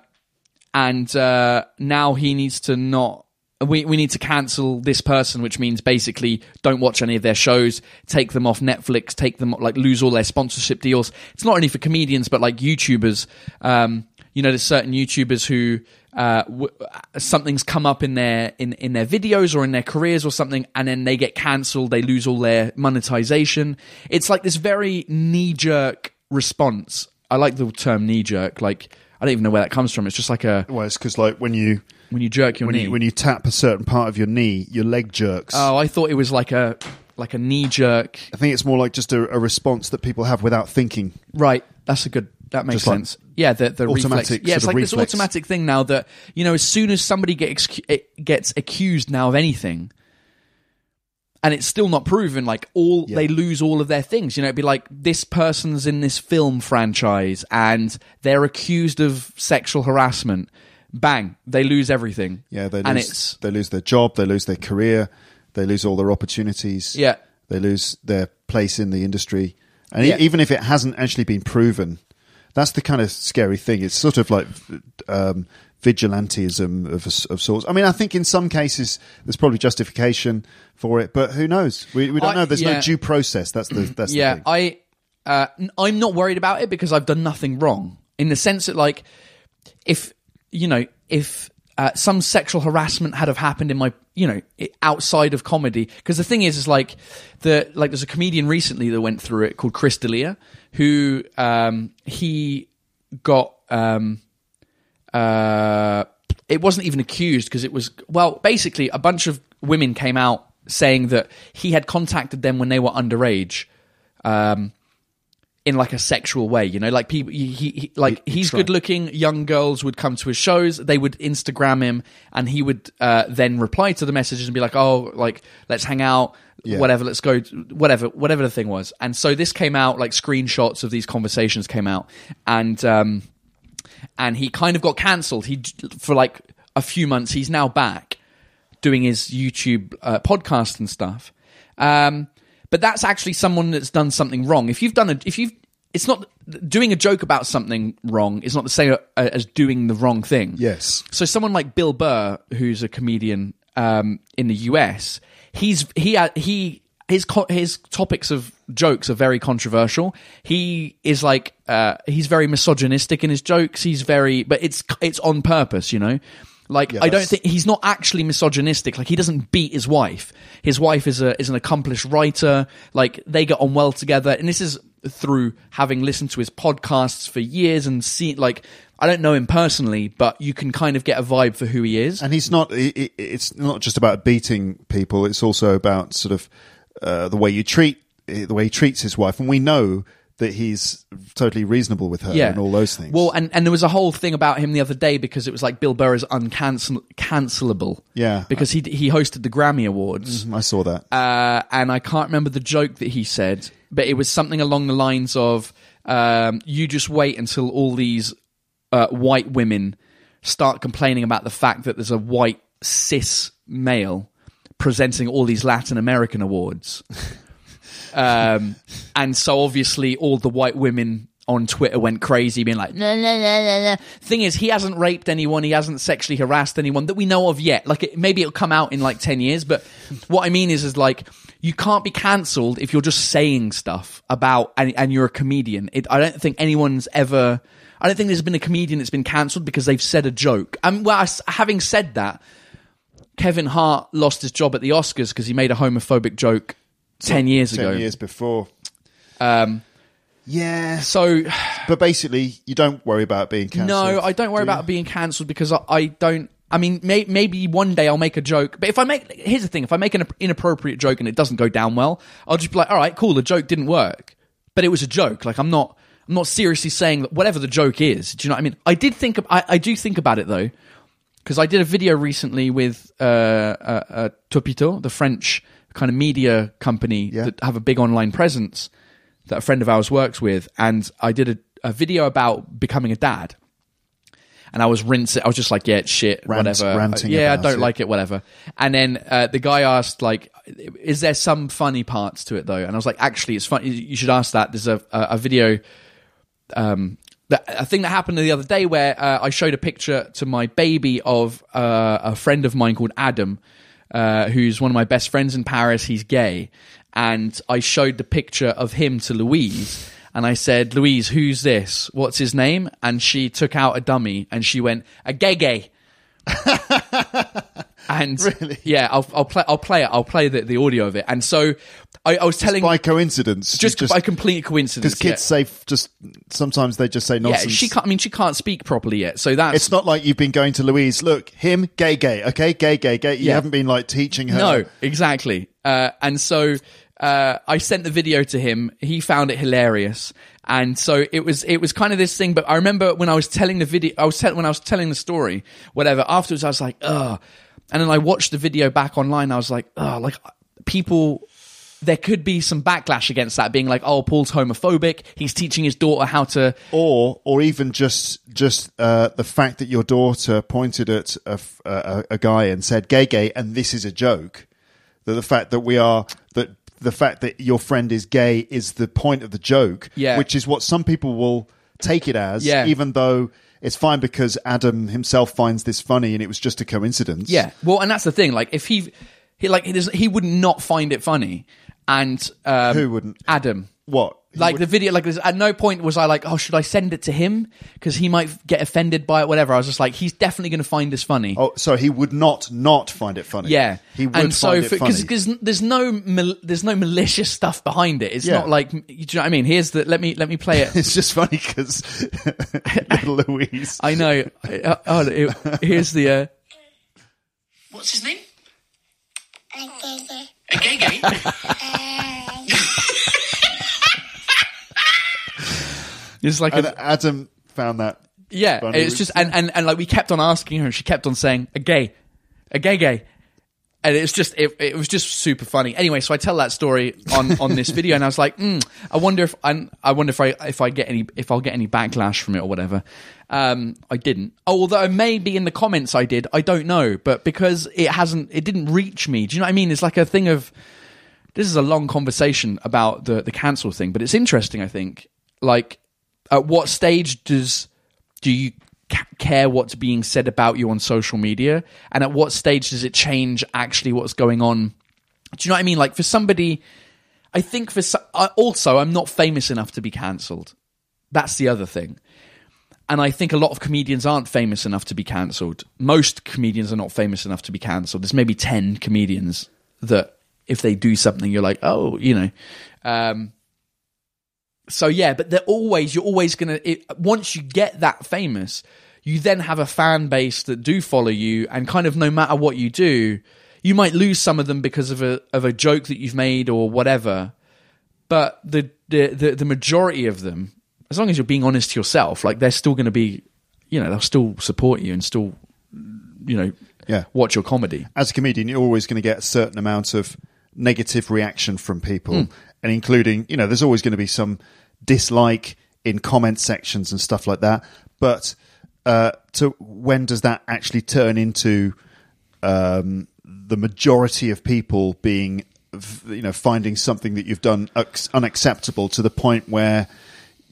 now he needs to not... We need to cancel this person, which means basically don't watch any of their shows, take them off Netflix, lose all their sponsorship deals. It's not only for comedians, but like YouTubers. There's certain YouTubers who something's come up in their videos or in their careers or something, and then they get cancelled. They lose all their monetization. It's like this very knee-jerk response. I like the term knee-jerk. Like, I don't even know where that comes from. It's just like a... Well, it's because like when you jerk your knee. When you tap a certain part of your knee, your leg jerks. Oh, I thought it was like a knee jerk. I think it's more like just a response that people have without thinking. Right. That makes sense. Yeah, the automatic reflex. Yeah, it's like reflex. this automatic thing now that, as soon as somebody gets accused now of anything, and it's still not proven, they lose all of their things. It'd be like, this person's in this film franchise and they're accused of sexual harassment. Bang, they lose everything. Yeah, they lose their job, they lose their career, they lose all their opportunities. Yeah. They lose their place in the industry. And even if it hasn't actually been proven, that's the kind of scary thing. It's sort of like vigilantism of sorts. I mean, I think in some cases there's probably justification for it, but who knows? We don't know. There's no due process. That's the thing. I'm not worried about it because I've done nothing wrong, in the sense that, like, if some sexual harassment had have happened in my, outside of comedy, because the thing is like there's a comedian recently that went through it called Chris D'Elia, who he got it wasn't even accused, because it was, well, basically a bunch of women came out saying that he had contacted them when they were underage, in like a sexual way, like people, he's good looking, young girls would come to his shows, they would Instagram him, and he would then reply to the messages and be like, oh, like, let's hang out, whatever, let's go, whatever the thing was. And so this came out, like screenshots of these conversations came out, and he kind of got cancelled. For like a few months, he's now back doing his YouTube podcast and stuff. But that's actually someone that's done something wrong. It's not doing a joke about something wrong is not the same as doing the wrong thing. Yes. So someone like Bill Burr, who's a comedian in the US, his topics of jokes are very controversial. He is like he's very misogynistic in his jokes. But it's on purpose, Like, I don't think he's not actually misogynistic. Like, he doesn't beat his wife. His wife is an accomplished writer. Like, they get on well together. And this is through having listened to his podcasts for years and seen, like, I don't know him personally, but you can kind of get a vibe for who he is. And he's not, it's not just about beating people. It's also about sort of the way he treats his wife. And we know that he's totally reasonable with her and all those things. Well, and there was a whole thing about him the other day, because it was like Bill Burr is uncancelable. Yeah. Because he hosted the Grammy Awards. I saw that. And I can't remember the joke that he said, but it was something along the lines of, you just wait until all these white women start complaining about the fact that there's a white cis male presenting all these Latin American awards. And so obviously all the white women on Twitter went crazy, being like, nah, nah, nah, nah, nah. Thing is, he hasn't raped anyone, he hasn't sexually harassed anyone that we know of yet. Like, maybe it'll come out in like 10 years, but what I mean is like, you can't be cancelled if you're just saying stuff about, and you're a comedian. I don't think there's been a comedian that's been cancelled because they've said a joke. Having said that, Kevin Hart lost his job at the Oscars because he made a homophobic joke 10 years ago. 10 years before. Yeah. So, but basically, you don't worry about being cancelled. No, I don't worry about being cancelled because I don't. I mean, maybe one day I'll make a joke. But here's the thing: if I make an inappropriate joke and it doesn't go down well, I'll just be like, all right, cool, the joke didn't work, but it was a joke. Like, I'm not seriously saying that whatever the joke is. Do you know what I mean? I do think about it though, because I did a video recently with Topito, the French kind of media company that have a big online presence that a friend of ours works with, and I did a video about becoming a dad. And I was rinsing. I was just like, yeah, it's shit, whatever. I don't like it, whatever. And then the guy asked, like, is there some funny parts to it though? And I was like, actually, it's funny. You should ask that. There's a video, a thing that happened the other day where I showed a picture to my baby of a friend of mine called Adam, who's one of my best friends in Paris. He's gay. And I showed the picture of him to Louise. And I said, Louise, who's this? What's his name? And she took out a dummy and she went, a gay. And really? Yeah, I'll play it. I'll play the audio of it. And so I was telling, by coincidence, just by complete coincidence, because kids say sometimes they just say nonsense. Yeah, she can't speak properly yet. So that's, it's not like you've been going to Louise. Look, him, gay, okay, gay. You haven't been like teaching her. No, exactly. And so I sent the video to him. He found it hilarious. And so it was kind of this thing. But I remember when I was telling the video, when I was telling the story, whatever, afterwards I was like, ugh. And then I watched the video back online. I was like, ugh, like people, there could be some backlash against that, being like, oh, Paul's homophobic. He's teaching his daughter how to, or even just the fact that your daughter pointed at a guy and said gay, and this is a joke. That the fact that your friend is gay is the point of the joke, which is what some people will take it as, even though it's fine because Adam himself finds this funny and it was just a coincidence. Yeah, well, and that's the thing. Like, if he would not find it funny, and who wouldn't? Adam. What? Like the video, like at no point was I like, oh, should I send it to him because he might get offended by it, whatever. I was just like, he's definitely going to find this funny. Oh, so he would not find it funny. Yeah, he would find it funny because there's no malicious stuff behind it. It's not like, do you know what I mean? Here's the let me play it. It's just funny because Louise. I know. Here's the. What's his name? A gay. It's like Adam found that. Yeah, funny. It's just and like we kept on asking her, and she kept on saying a gay, and it's just it was just super funny. Anyway, so I tell that story on this video, and I was like, I wonder if I'll get any backlash from it or whatever. I didn't. Although maybe in the comments I did, I don't know, but because it didn't reach me. Do you know what I mean? It's like a thing of, this is a long conversation about the cancel thing, but it's interesting. I think, like, at what stage do you care what's being said about you on social media, and at what stage does it change actually what's going on? Do you know what I mean? Like, for somebody, I think also I'm not famous enough to be cancelled. That's the other thing. And I think a lot of comedians aren't famous enough to be cancelled. Most comedians are not famous enough to be cancelled. There's maybe 10 comedians that if they do something, you're like, oh, you know. So yeah, but you're always going to, once you get that famous, you then have a fan base that do follow you, and kind of no matter what you do, you might lose some of them because of a joke that you've made or whatever. But the majority of them, as long as you're being honest to yourself, like, they're still going to be, you know, they'll still support you and still, you know, watch your comedy. As a comedian, you're always going to get a certain amount of negative reaction from people, and including, you know, there's always going to be some dislike in comment sections and stuff like that. But when does that actually turn into the majority of people being, you know, finding something that you've done unacceptable to the point where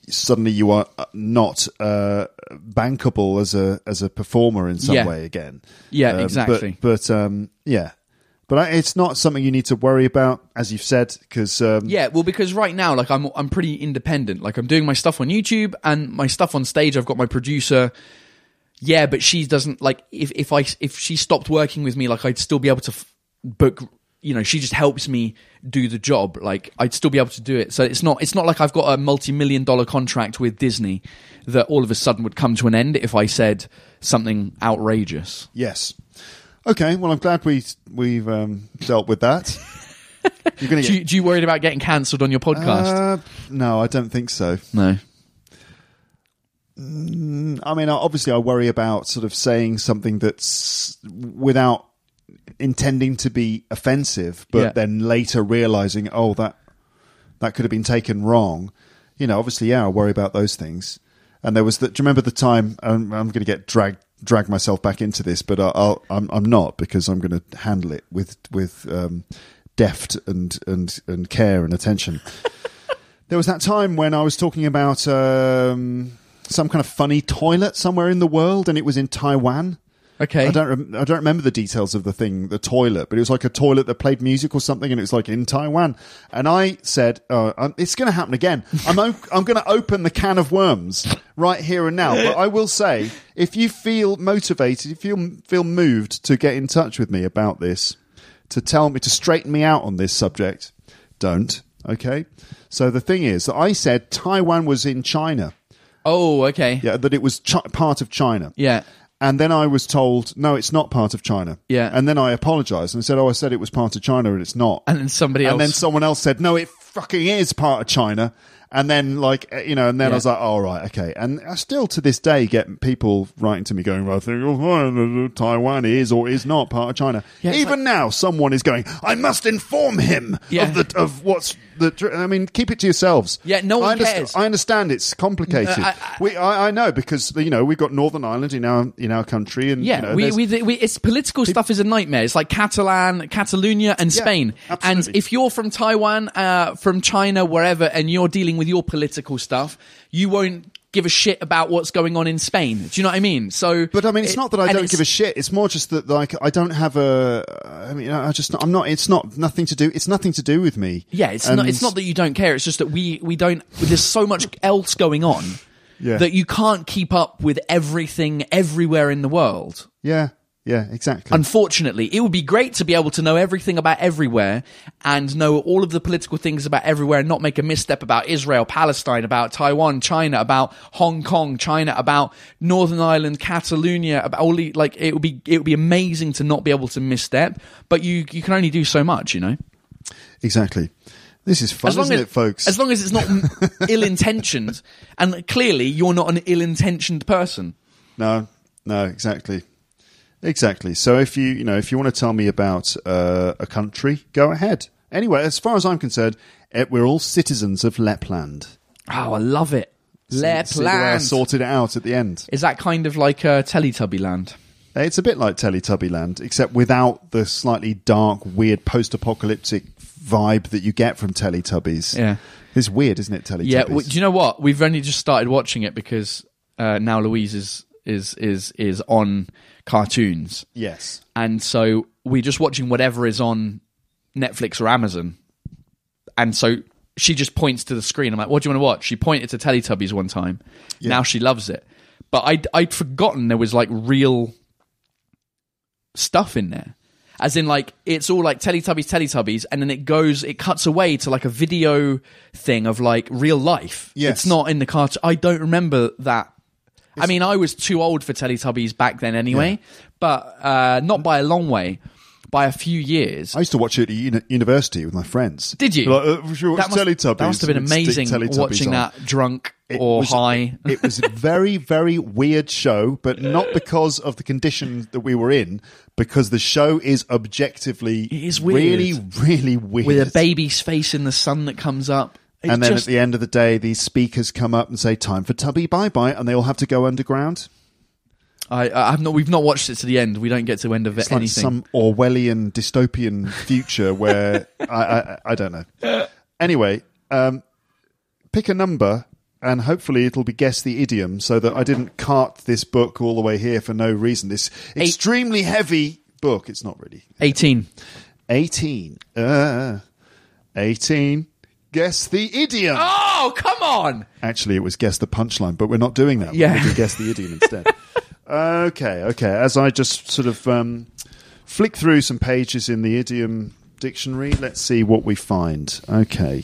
suddenly you are not bankable as a performer in some way again. Yeah, exactly. But it's not something you need to worry about, as you've said, because because right now, like I'm pretty independent. Like I'm doing my stuff on YouTube and my stuff on stage. I've got my producer. Yeah, but she doesn't like if she stopped working with me, like I'd still be able to book. You know, she just helps me do the job. Like I'd still be able to do it. So it's not like I've got a multi-million-dollar contract with Disney that all of a sudden would come to an end if I said something outrageous. Yes. Okay. Well, I'm glad we've dealt with that. You're gonna do you worried about getting cancelled on your podcast? No, I don't think so. No. I mean, obviously, I worry about sort of saying something that's without intending to be offensive, but then later realizing, that could have been taken wrong. You know, obviously, I worry about those things. And there was do you remember the time? I'm going to get drag myself back into this, but I'm not, because I'm going to handle it with deft and care and attention. There was that time when I was talking about some kind of funny toilet somewhere in the world, and it was in Taiwan. Okay. I don't remember the details of the toilet, but it was like a toilet that played music or something, and it was like in Taiwan. And I said, it's going to happen again. I'm going to open the can of worms right here and now. But I will say, if you feel motivated, if you feel moved to get in touch with me about this, to tell me, to straighten me out on this subject, don't. Okay. So the thing is that I said Taiwan was in China. Oh, okay. Yeah, that it was part of China. Yeah. And then I was told, no, it's not part of China. Yeah. And then I apologized and said, I said it was part of China and it's not. And then someone else said, no, it fucking is part of China. And then, and then I was like, oh, right, okay. And I still, to this day, get people writing to me going, I think Taiwan is or is not part of China. Yeah, even now, someone is going, I must inform him of what's the... I mean, keep it to yourselves. Yeah, no one cares. I understand it's complicated. I know, because, we've got Northern Ireland in our country. And, it's political stuff is a nightmare. It's like Catalonia and Spain. Absolutely. And if you're from Taiwan, from China, wherever, and you're dealing with your political stuff, you won't give a shit about what's going on in Spain. Do you know what I mean? So, but I mean, it's not that I don't give a shit. It's more just that, I don't have I'm not. It's not nothing to do. It's nothing to do with me. Yeah, it's not that you don't care. It's just that we don't. There's so much else going on that you can't keep up with everything everywhere in the world. Yeah. Yeah, exactly. Unfortunately, it would be great to be able to know everything about everywhere and know all of the political things about everywhere and not make a misstep about Israel, Palestine, about Taiwan, China, about Hong Kong, China, about Northern Ireland, Catalonia, about all it would be amazing to not be able to misstep, but you can only do so much, Exactly. This is fun, isn't it, folks? As long as it's not ill-intentioned, and clearly you're not an ill-intentioned person. No, exactly. Exactly. So if you want to tell me about a country, go ahead. Anyway, as far as I'm concerned, we're all citizens of Lapland. Oh, I love it. Lapland. See the way I sorted it out at the end. Is that kind of like Teletubby Land? It's a bit like Teletubby Land, except without the slightly dark, weird, post-apocalyptic vibe that you get from Teletubbies. Yeah. It's weird, isn't it, Teletubbies? Yeah. Do you know what? We've only just started watching it because now Louise is on cartoons. Yes. And so we're just watching whatever is on Netflix or Amazon. And so she just points to the screen. I'm like, what do you want to watch? She pointed to Teletubbies one time. Yeah. Now she loves it. But I'd forgotten there was real stuff in there. As in it's all Teletubbies, and then it cuts away to a video thing of real life. Yes. It's not in the cartoon. I don't remember that. I mean, I was too old for Teletubbies back then anyway, but not by a long way, by a few years. I used to watch it at university with my friends. Did you? Teletubbies. That must have been amazing watching that drunk high. It was a very, very weird show, but not because of the condition that we were in, because the show is objectively really, really weird. With a baby's face in the sun that comes up. And then at the end of the day, these speakers come up and say, time for Tubby bye-bye, and they all have to go underground. We've not watched it to the end. We don't get to end of it's anything. Like some Orwellian dystopian future where I don't know. Anyway, pick a number and hopefully it'll be Guess the Idiom, so that I didn't cart this book all the way here for no reason. This extremely heavy book. It's not really. 18. 18. 18. Guess the Idiom. Oh, come on! Actually, it was Guess the Punchline, but we're not doing that. Yeah. We're going to Guess the Idiom instead. Okay. As I just sort of flick through some pages in the idiom dictionary, let's see what we find. Okay.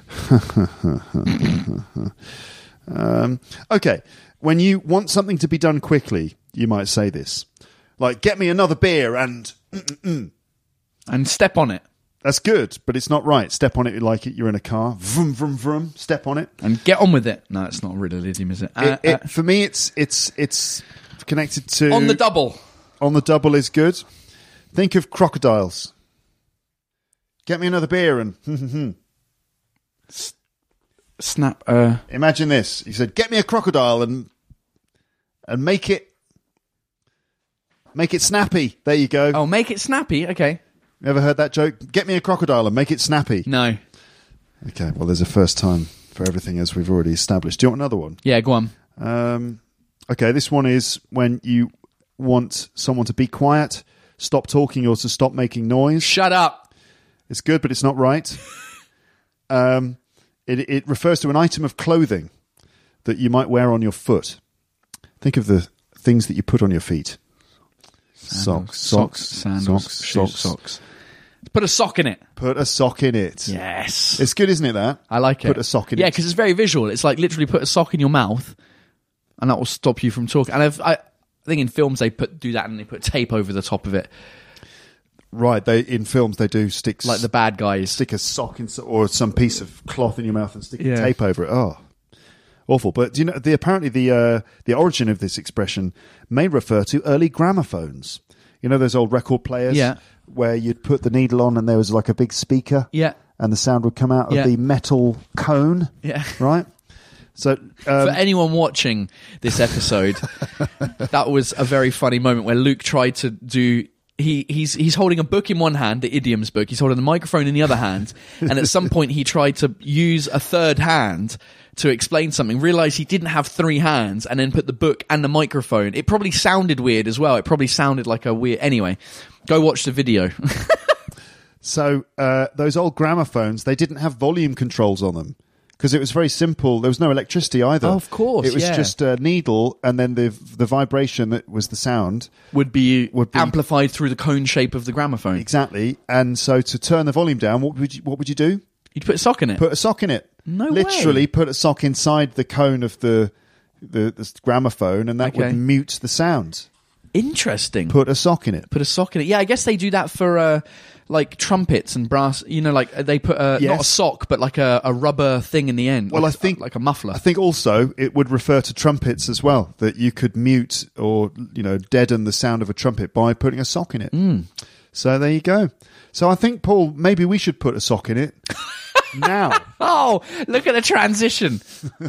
Okay. When you want something to be done quickly, you might say this. Like, get me another beer and... And step on it. That's good, but it's not right. Step on it like you're in a car. Vroom, vroom, vroom. Step on it. And get on with it. No, it's not a real idiom, is it? For me, it's connected to... On the double. On the double is good. Think of crocodiles. Get me another beer and... Snap. Imagine this. You said, get me a crocodile and make it snappy. There you go. Oh, make it snappy? Okay. You ever heard that joke? Get me a crocodile and make it snappy. No. Okay, well, there's a first time for everything, as we've already established. Do you want another one? Yeah, go on. Okay, this one is when you want someone to be quiet, stop talking, or to stop making noise. Shut up. It's good, but it's not right. It refers to an item of clothing that you might wear on your foot. Think of the things that you put on your feet. Sandals, Socks. Put a sock in it. Put a sock in it. Yes. It's good, isn't it, that? I like it. Put a sock in it. Yeah, because it's very visual. It's like literally put a sock in your mouth and that will stop you from talking. And I think in films they do that and they put tape over the top of it. Right, in films they do stick... Like the bad guys. Stick a sock in, or some piece of cloth in your mouth and stick tape over it. Oh, awful. But do you know, apparently the origin of this expression may refer to early gramophones. You know those old record players? Yeah. Where you'd put the needle on and there was like a big speaker? Yeah. And the sound would come out of the metal cone? Yeah. Right? So for anyone watching this episode, that was a very funny moment where Luke tried to do... He's holding a book in one hand, the idioms book. He's holding the microphone in the other hand. And at some point he tried to use a third hand to explain something, realized he didn't have three hands, and then put the book and the microphone. It probably sounded weird as well. It probably sounded like a weird... Anyway, go watch the video. So those old gramophones, they didn't have volume controls on them. Because it was very simple. There was no electricity either. Oh, of course, it was just a needle, and then the vibration that was the sound would be amplified through the cone shape of the gramophone. Exactly. And so to turn the volume down, what would you do? You'd put a sock in it. Put a sock in it. No way. Literally put a sock inside the cone of the gramophone, and that would mute the sound. Interesting. Put a sock in it. Put a sock in it. Yeah, I guess they do that for like trumpets and brass. You know, like they put not a sock, but like a rubber thing in the end. Well, like, I think like a muffler. I think also it would refer to trumpets as well, that you could mute or deaden the sound of a trumpet by putting a sock in it. So there you go. So I think, Paul, maybe we should put a sock in it now. Oh, look at the transition.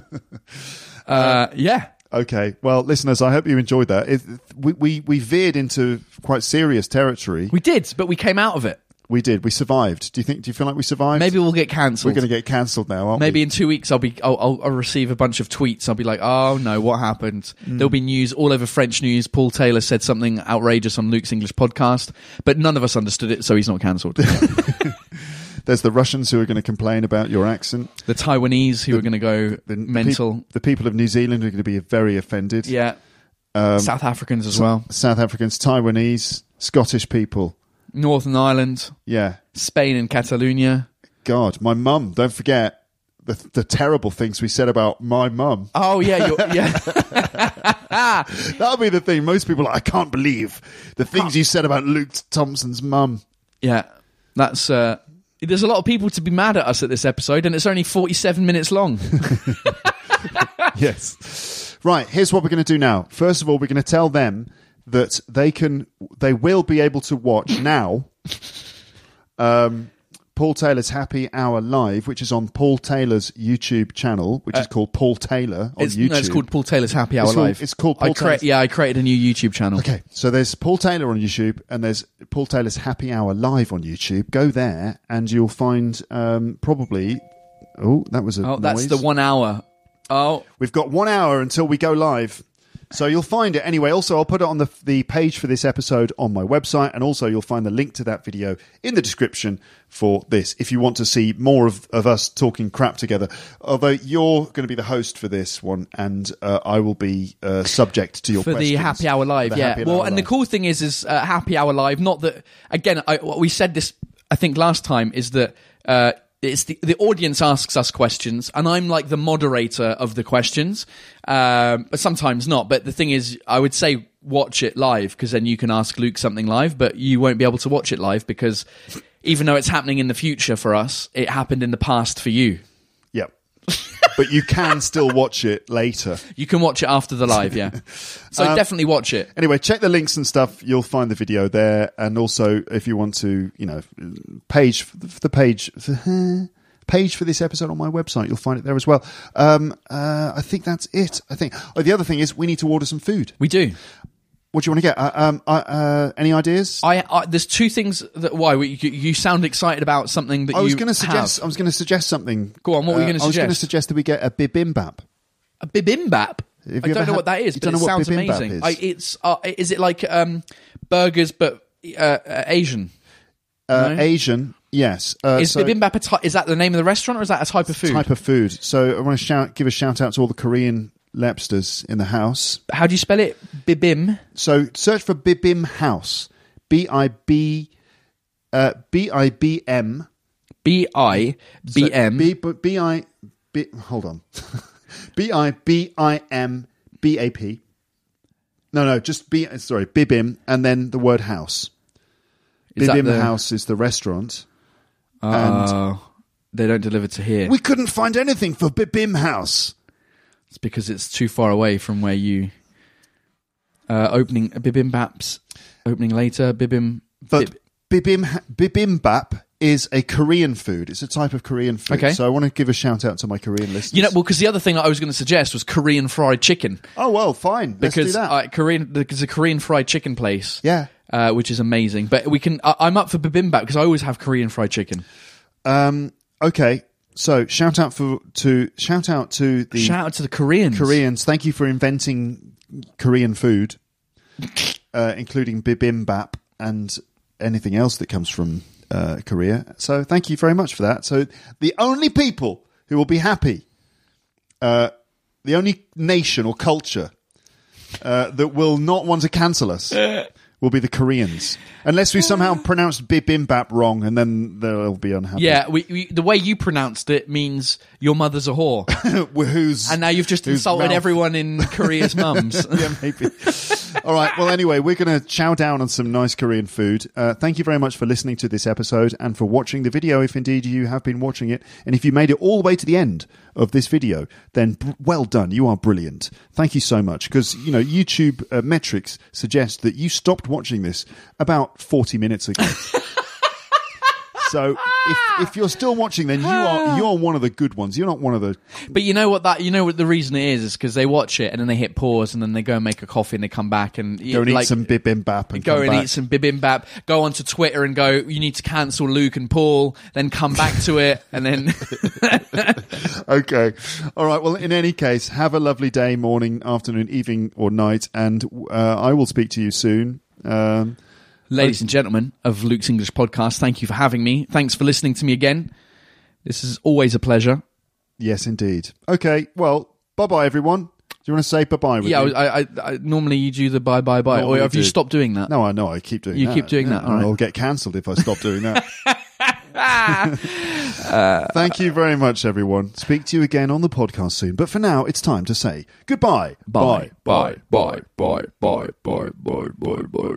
Yeah. Okay, well, listeners, I hope you enjoyed that. We veered into quite serious territory. We did, but we came out of it. We did. We survived. Do you feel like we survived? Maybe we'll get cancelled. We're going to get cancelled now, aren't Maybe we? in 2 weeks I'll receive a bunch of tweets. I'll be like, oh no, what happened? There'll be news all over French news. Paul Taylor said something outrageous on Luke's English podcast, but none of us understood it, so he's not cancelled. There's the Russians who are going to complain about your accent. The Taiwanese who are going to go mental. The people of New Zealand are going to be very offended. Yeah. South Africans as well. South Africans, Taiwanese, Scottish people. Northern Ireland. Yeah. Spain and Catalonia. God, my mum, don't forget the terrible things we said about my mum. Oh, yeah. That'll be the thing. Most people are like, I can't believe the things you said about Luke Thompson's mum. Yeah. That's... There's a lot of people to be mad at us at this episode, and it's only 47 minutes long. Yes. Right, here's what we're going to do now. First of all, we're going to tell them that they will be able to watch now Paul Taylor's Happy Hour Live, which is on Paul Taylor's YouTube channel, which is called Paul Taylor on YouTube. No, it's called Paul Taylor's Happy Hour Live. It's called Paul Taylor's... I created a new YouTube channel. Okay, so there's Paul Taylor on YouTube, and there's Paul Taylor's Happy Hour Live on YouTube. Go there, and you'll find probably... Oh, that was a noise. That's the 1 hour Oh. We've got 1 hour until we go live. So you'll find it anyway. Also, I'll put it on the page for this episode on my website, and also you'll find the link to that video in the description for this if you want to see more of us talking crap together. Although you're going to be the host for this one, and I will be subject to your for questions. the Happy Hour Live. Yeah. Well, and the cool thing is Happy Hour Live. Not that again. We said this, I think, last time is that. It's the audience asks us questions, and I'm like the moderator of the questions, but sometimes not. But the thing is, I would say watch it live, because then you can ask Luke something live, but you won't be able to watch it live because even though it's happening in the future for us, it happened in the past for you. Yep. But you can still watch it later. You can watch it after the live, yeah. So definitely watch it. Anyway, check the links and stuff. You'll find the video there. And also, if you want to, page for this episode on my website, you'll find it there as well. I think that's it. The other thing is we need to order some food. We do. What do you want to get? Any ideas? There's two things that you sound excited about something that I was going to suggest something. Go on. What were you going to suggest? I was going to suggest that we get a bibimbap. A bibimbap. I don't know what that is, but it sounds amazing. Is it like burgers but Asian? No? Asian, yes. Is bibimbap is that the name of the restaurant, or is that a type of food? Type of food. So I want to give a shout out to all the Korean Lepsters in the house. How do you spell it? Bibim. So search for Bibim House. B-I-B-M. B-I-B-M. Hold on. B-I-B-I-M-B-A-P. No, just Bibim, and then the word house. Bibim House is the restaurant. And they don't deliver to here. We couldn't find anything for Bibim House. It's because it's too far away from where you bibimbap's opening later. Bibimbap is a Korean food. It's a type of Korean food. Okay. So I want to give a shout out to my Korean listeners. Because the other thing that I was going to suggest was Korean fried chicken. Oh well, fine. Let's do that. There's a Korean fried chicken place. Yeah. Which is amazing. But we can. I'm up for bibimbap because I always have Korean fried chicken. Okay. So shout out to the Koreans. Koreans, thank you for inventing Korean food, including bibimbap and anything else that comes from Korea. So thank you very much for that. So the only people who will be happy, the only nation or culture that will not want to cancel us will be the Koreans. Unless we somehow pronounced bibimbap wrong, and then they'll be unhappy. Yeah, the way you pronounced it means your mother's a whore. And now you've just insulted everyone in Korea's mums. Yeah, maybe. All right, well, anyway, we're going to chow down on some nice Korean food. Thank you very much for listening to this episode and for watching the video, if indeed you have been watching it. And if you made it all the way to the end of this video, then well done. You are brilliant. Thank you so much. Because, YouTube metrics suggest that you stopped watching this about 40 minutes ago. So if you're still watching, then you're one of the good ones. You're not one of the. But you know what the reason it is because they watch it and then they hit pause and then they go and make a coffee and they come back and go and eat some bibimbap and eat some bibimbap. Go onto Twitter and go, you need to cancel Luke and Paul. Then come back to it and then. Okay, all right. Well, in any case, have a lovely day, morning, afternoon, evening, or night, and I will speak to you soon. Ladies and gentlemen of Luke's English Podcast, thank you for having me. Thanks for listening to me again. This is always a pleasure. Yes, indeed. Okay, well, bye-bye, everyone. Do you want to say bye-bye with me? I normally you do the bye-bye. Or have you stopped doing that? No, I know. I keep doing that. You keep doing that? All right. I'll get cancelled if I stop doing that. Thank you very much, everyone. Speak to you again on the podcast soon. But for now, it's time to say goodbye. Bye. Bye. Bye. Bye. Bye. Bye. Bye. Bye. Bye.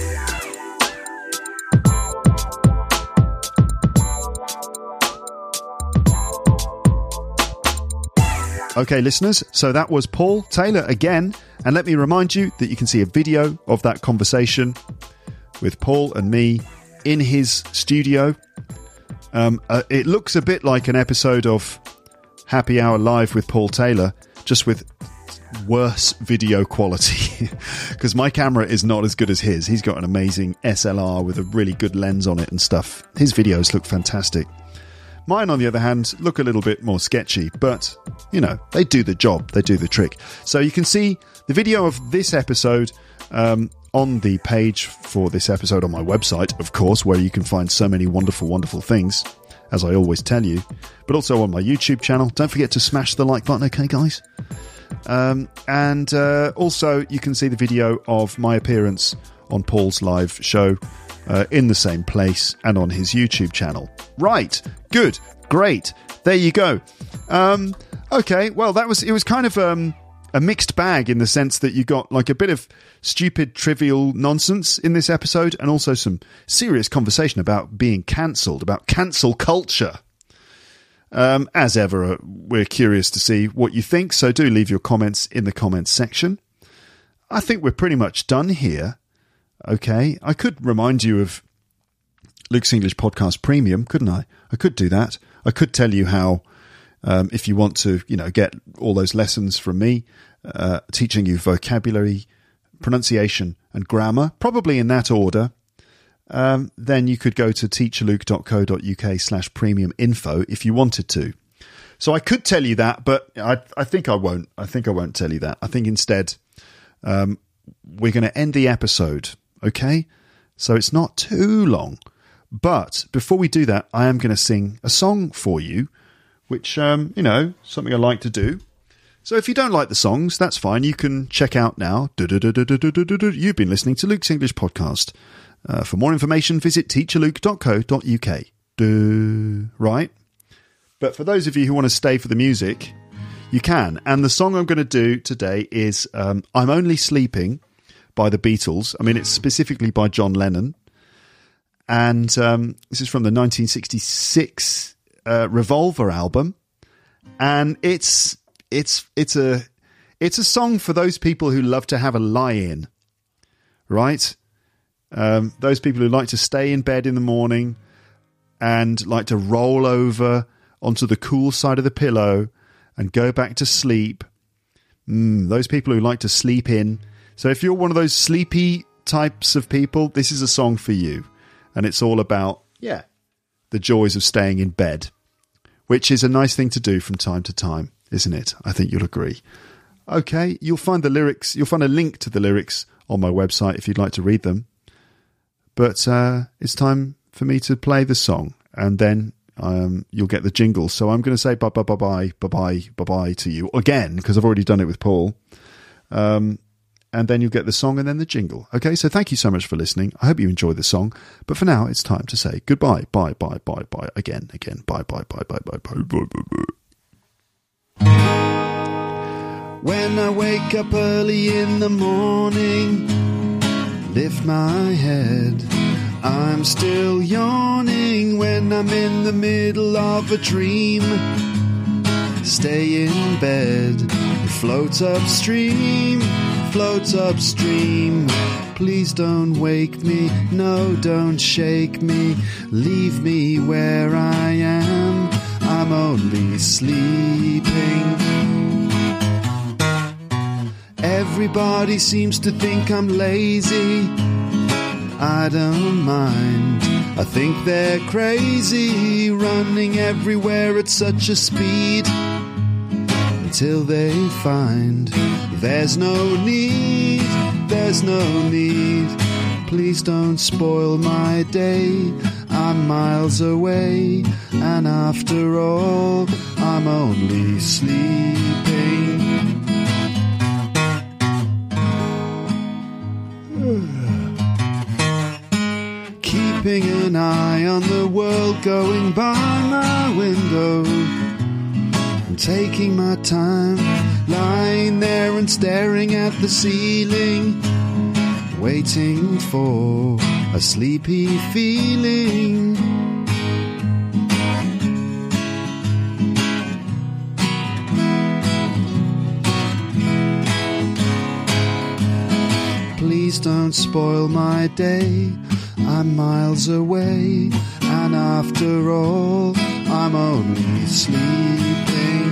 Okay, listeners, so that was Paul Taylor again. And let me remind you that you can see a video of that conversation with Paul and me in his studio. It looks a bit like an episode of Happy Hour Live with Paul Taylor, just with worse video quality. Because my camera is not as good as his. He's got an amazing SLR with a really good lens on it and stuff. His videos look fantastic. Mine, on the other hand, look a little bit more sketchy, but, you know, they do the job. They do the trick. So you can see the video of this episode on the page for this episode on my website, of course, where you can find so many wonderful, wonderful things, as I always tell you, but also on my YouTube channel. Don't forget to smash the like button, okay, guys? And also, you can see the video of my appearance on Paul's live show in the same place and on his YouTube channel. Right, good, great. There you go. Okay, well, it was kind of a mixed bag in the sense that you got like a bit of stupid, trivial nonsense in this episode, and also some serious conversation about being cancelled, about cancel culture. As ever, we're curious to see what you think, so do leave your comments in the comments section. I think we're pretty much done here. Okay, I could remind you of Luke's English Podcast Premium, couldn't I? I could do that. I could tell you how, if you want to, you know, get all those lessons from me, teaching you vocabulary, pronunciation, and grammar, probably in that order, then you could go to teacherluke.co.uk/premium info if you wanted to. So I could tell you that, but I think I won't. I think I won't tell you that. I think instead, we're going to end the episode. Okay, so it's not too long. But before we do that, I am going to sing a song for you, which, you know, something I like to do. So if you don't like the songs, that's fine. You can check out now. You've been listening to Luke's English Podcast. For more information, visit teacherluke.co.uk. Right? But for those of you who want to stay for the music, you can. And the song I'm going to do today is I'm Only Sleeping by the Beatles. I mean, it's specifically by John Lennon. And this is from the 1966 Revolver album. And it's a song for those people who love to have a lie-in, right? Those people who like to stay in bed in the morning and like to roll over onto the cool side of the pillow and go back to sleep. Those people who like to sleep in. So if you're one of those sleepy types of people, this is a song for you. And it's all about, the joys of staying in bed, which is a nice thing to do from time to time, isn't it? I think you'll agree. Okay, you'll find the lyrics. You'll find a link to the lyrics on my website if you'd like to read them. But it's time for me to play the song, and then you'll get the jingle. So I'm going to say bye-bye to you again, because I've already done it with Paul. And then you'll get the song and then the jingle. Okay, so thank you so much for listening. I hope you enjoyed the song. But for now, it's time to say goodbye. Bye, again. Bye. When I wake up early in the morning, lift my head, I'm still yawning. When I'm in the middle of a dream, stay in bed, float upstream. Please don't wake me, no, don't shake me, leave me where I am, I'm only sleeping. Everybody seems to think I'm lazy, I don't mind, I think they're crazy, running everywhere at such a speed, until they find there's no need, please don't spoil my day, I'm miles away, and after all, I'm only sleeping. Keeping an eye on the world going by my window, taking my time, lying there and staring at the ceiling, waiting for a sleepy feeling. Please don't spoil my day, I'm miles away, and after all, I'm only sleeping.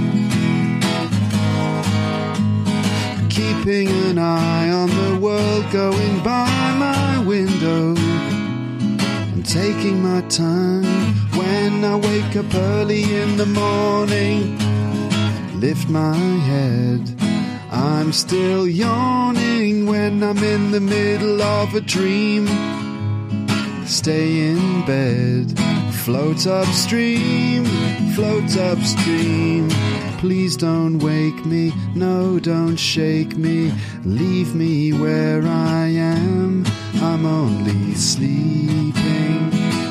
Keeping an eye on the world going by my window, and taking my time, when I wake up early in the morning, lift my head. I'm still yawning when I'm in the middle of a dream. Stay in bed, float upstream, please don't wake me, no don't shake me, leave me where I am, I'm only sleeping.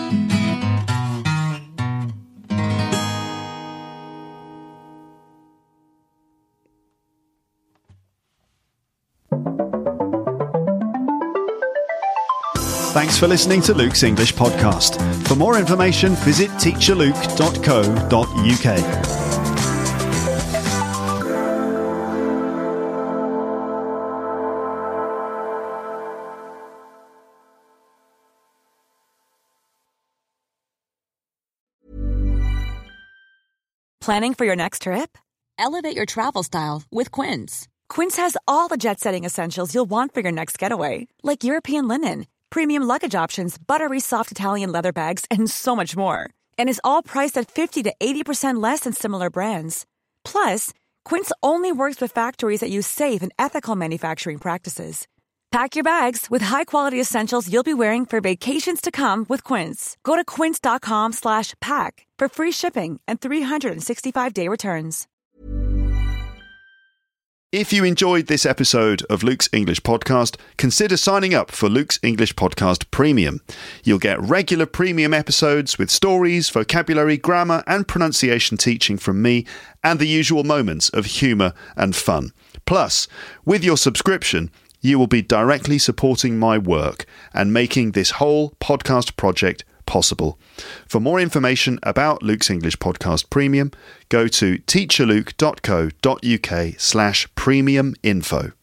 Thanks for listening to Luke's English Podcast. For more information, visit teacherluke.co.uk. Planning for your next trip? Elevate your travel style with Quince. Quince has all the jet-setting essentials you'll want for your next getaway, like European linen, premium luggage options, buttery soft Italian leather bags, and so much more. And is all priced at 50 to 80% less than similar brands. Plus, Quince only works with factories that use safe and ethical manufacturing practices. Pack your bags with high-quality essentials you'll be wearing for vacations to come with Quince. Go to quince.com/pack for free shipping and 365-day returns. If you enjoyed this episode of Luke's English Podcast, consider signing up for Luke's English Podcast Premium. You'll get regular premium episodes with stories, vocabulary, grammar and pronunciation teaching from me and the usual moments of humour and fun. Plus, with your subscription, you will be directly supporting my work and making this whole podcast project possible. For more information about Luke's English Podcast Premium, go to teacherluke.co.uk/premium info.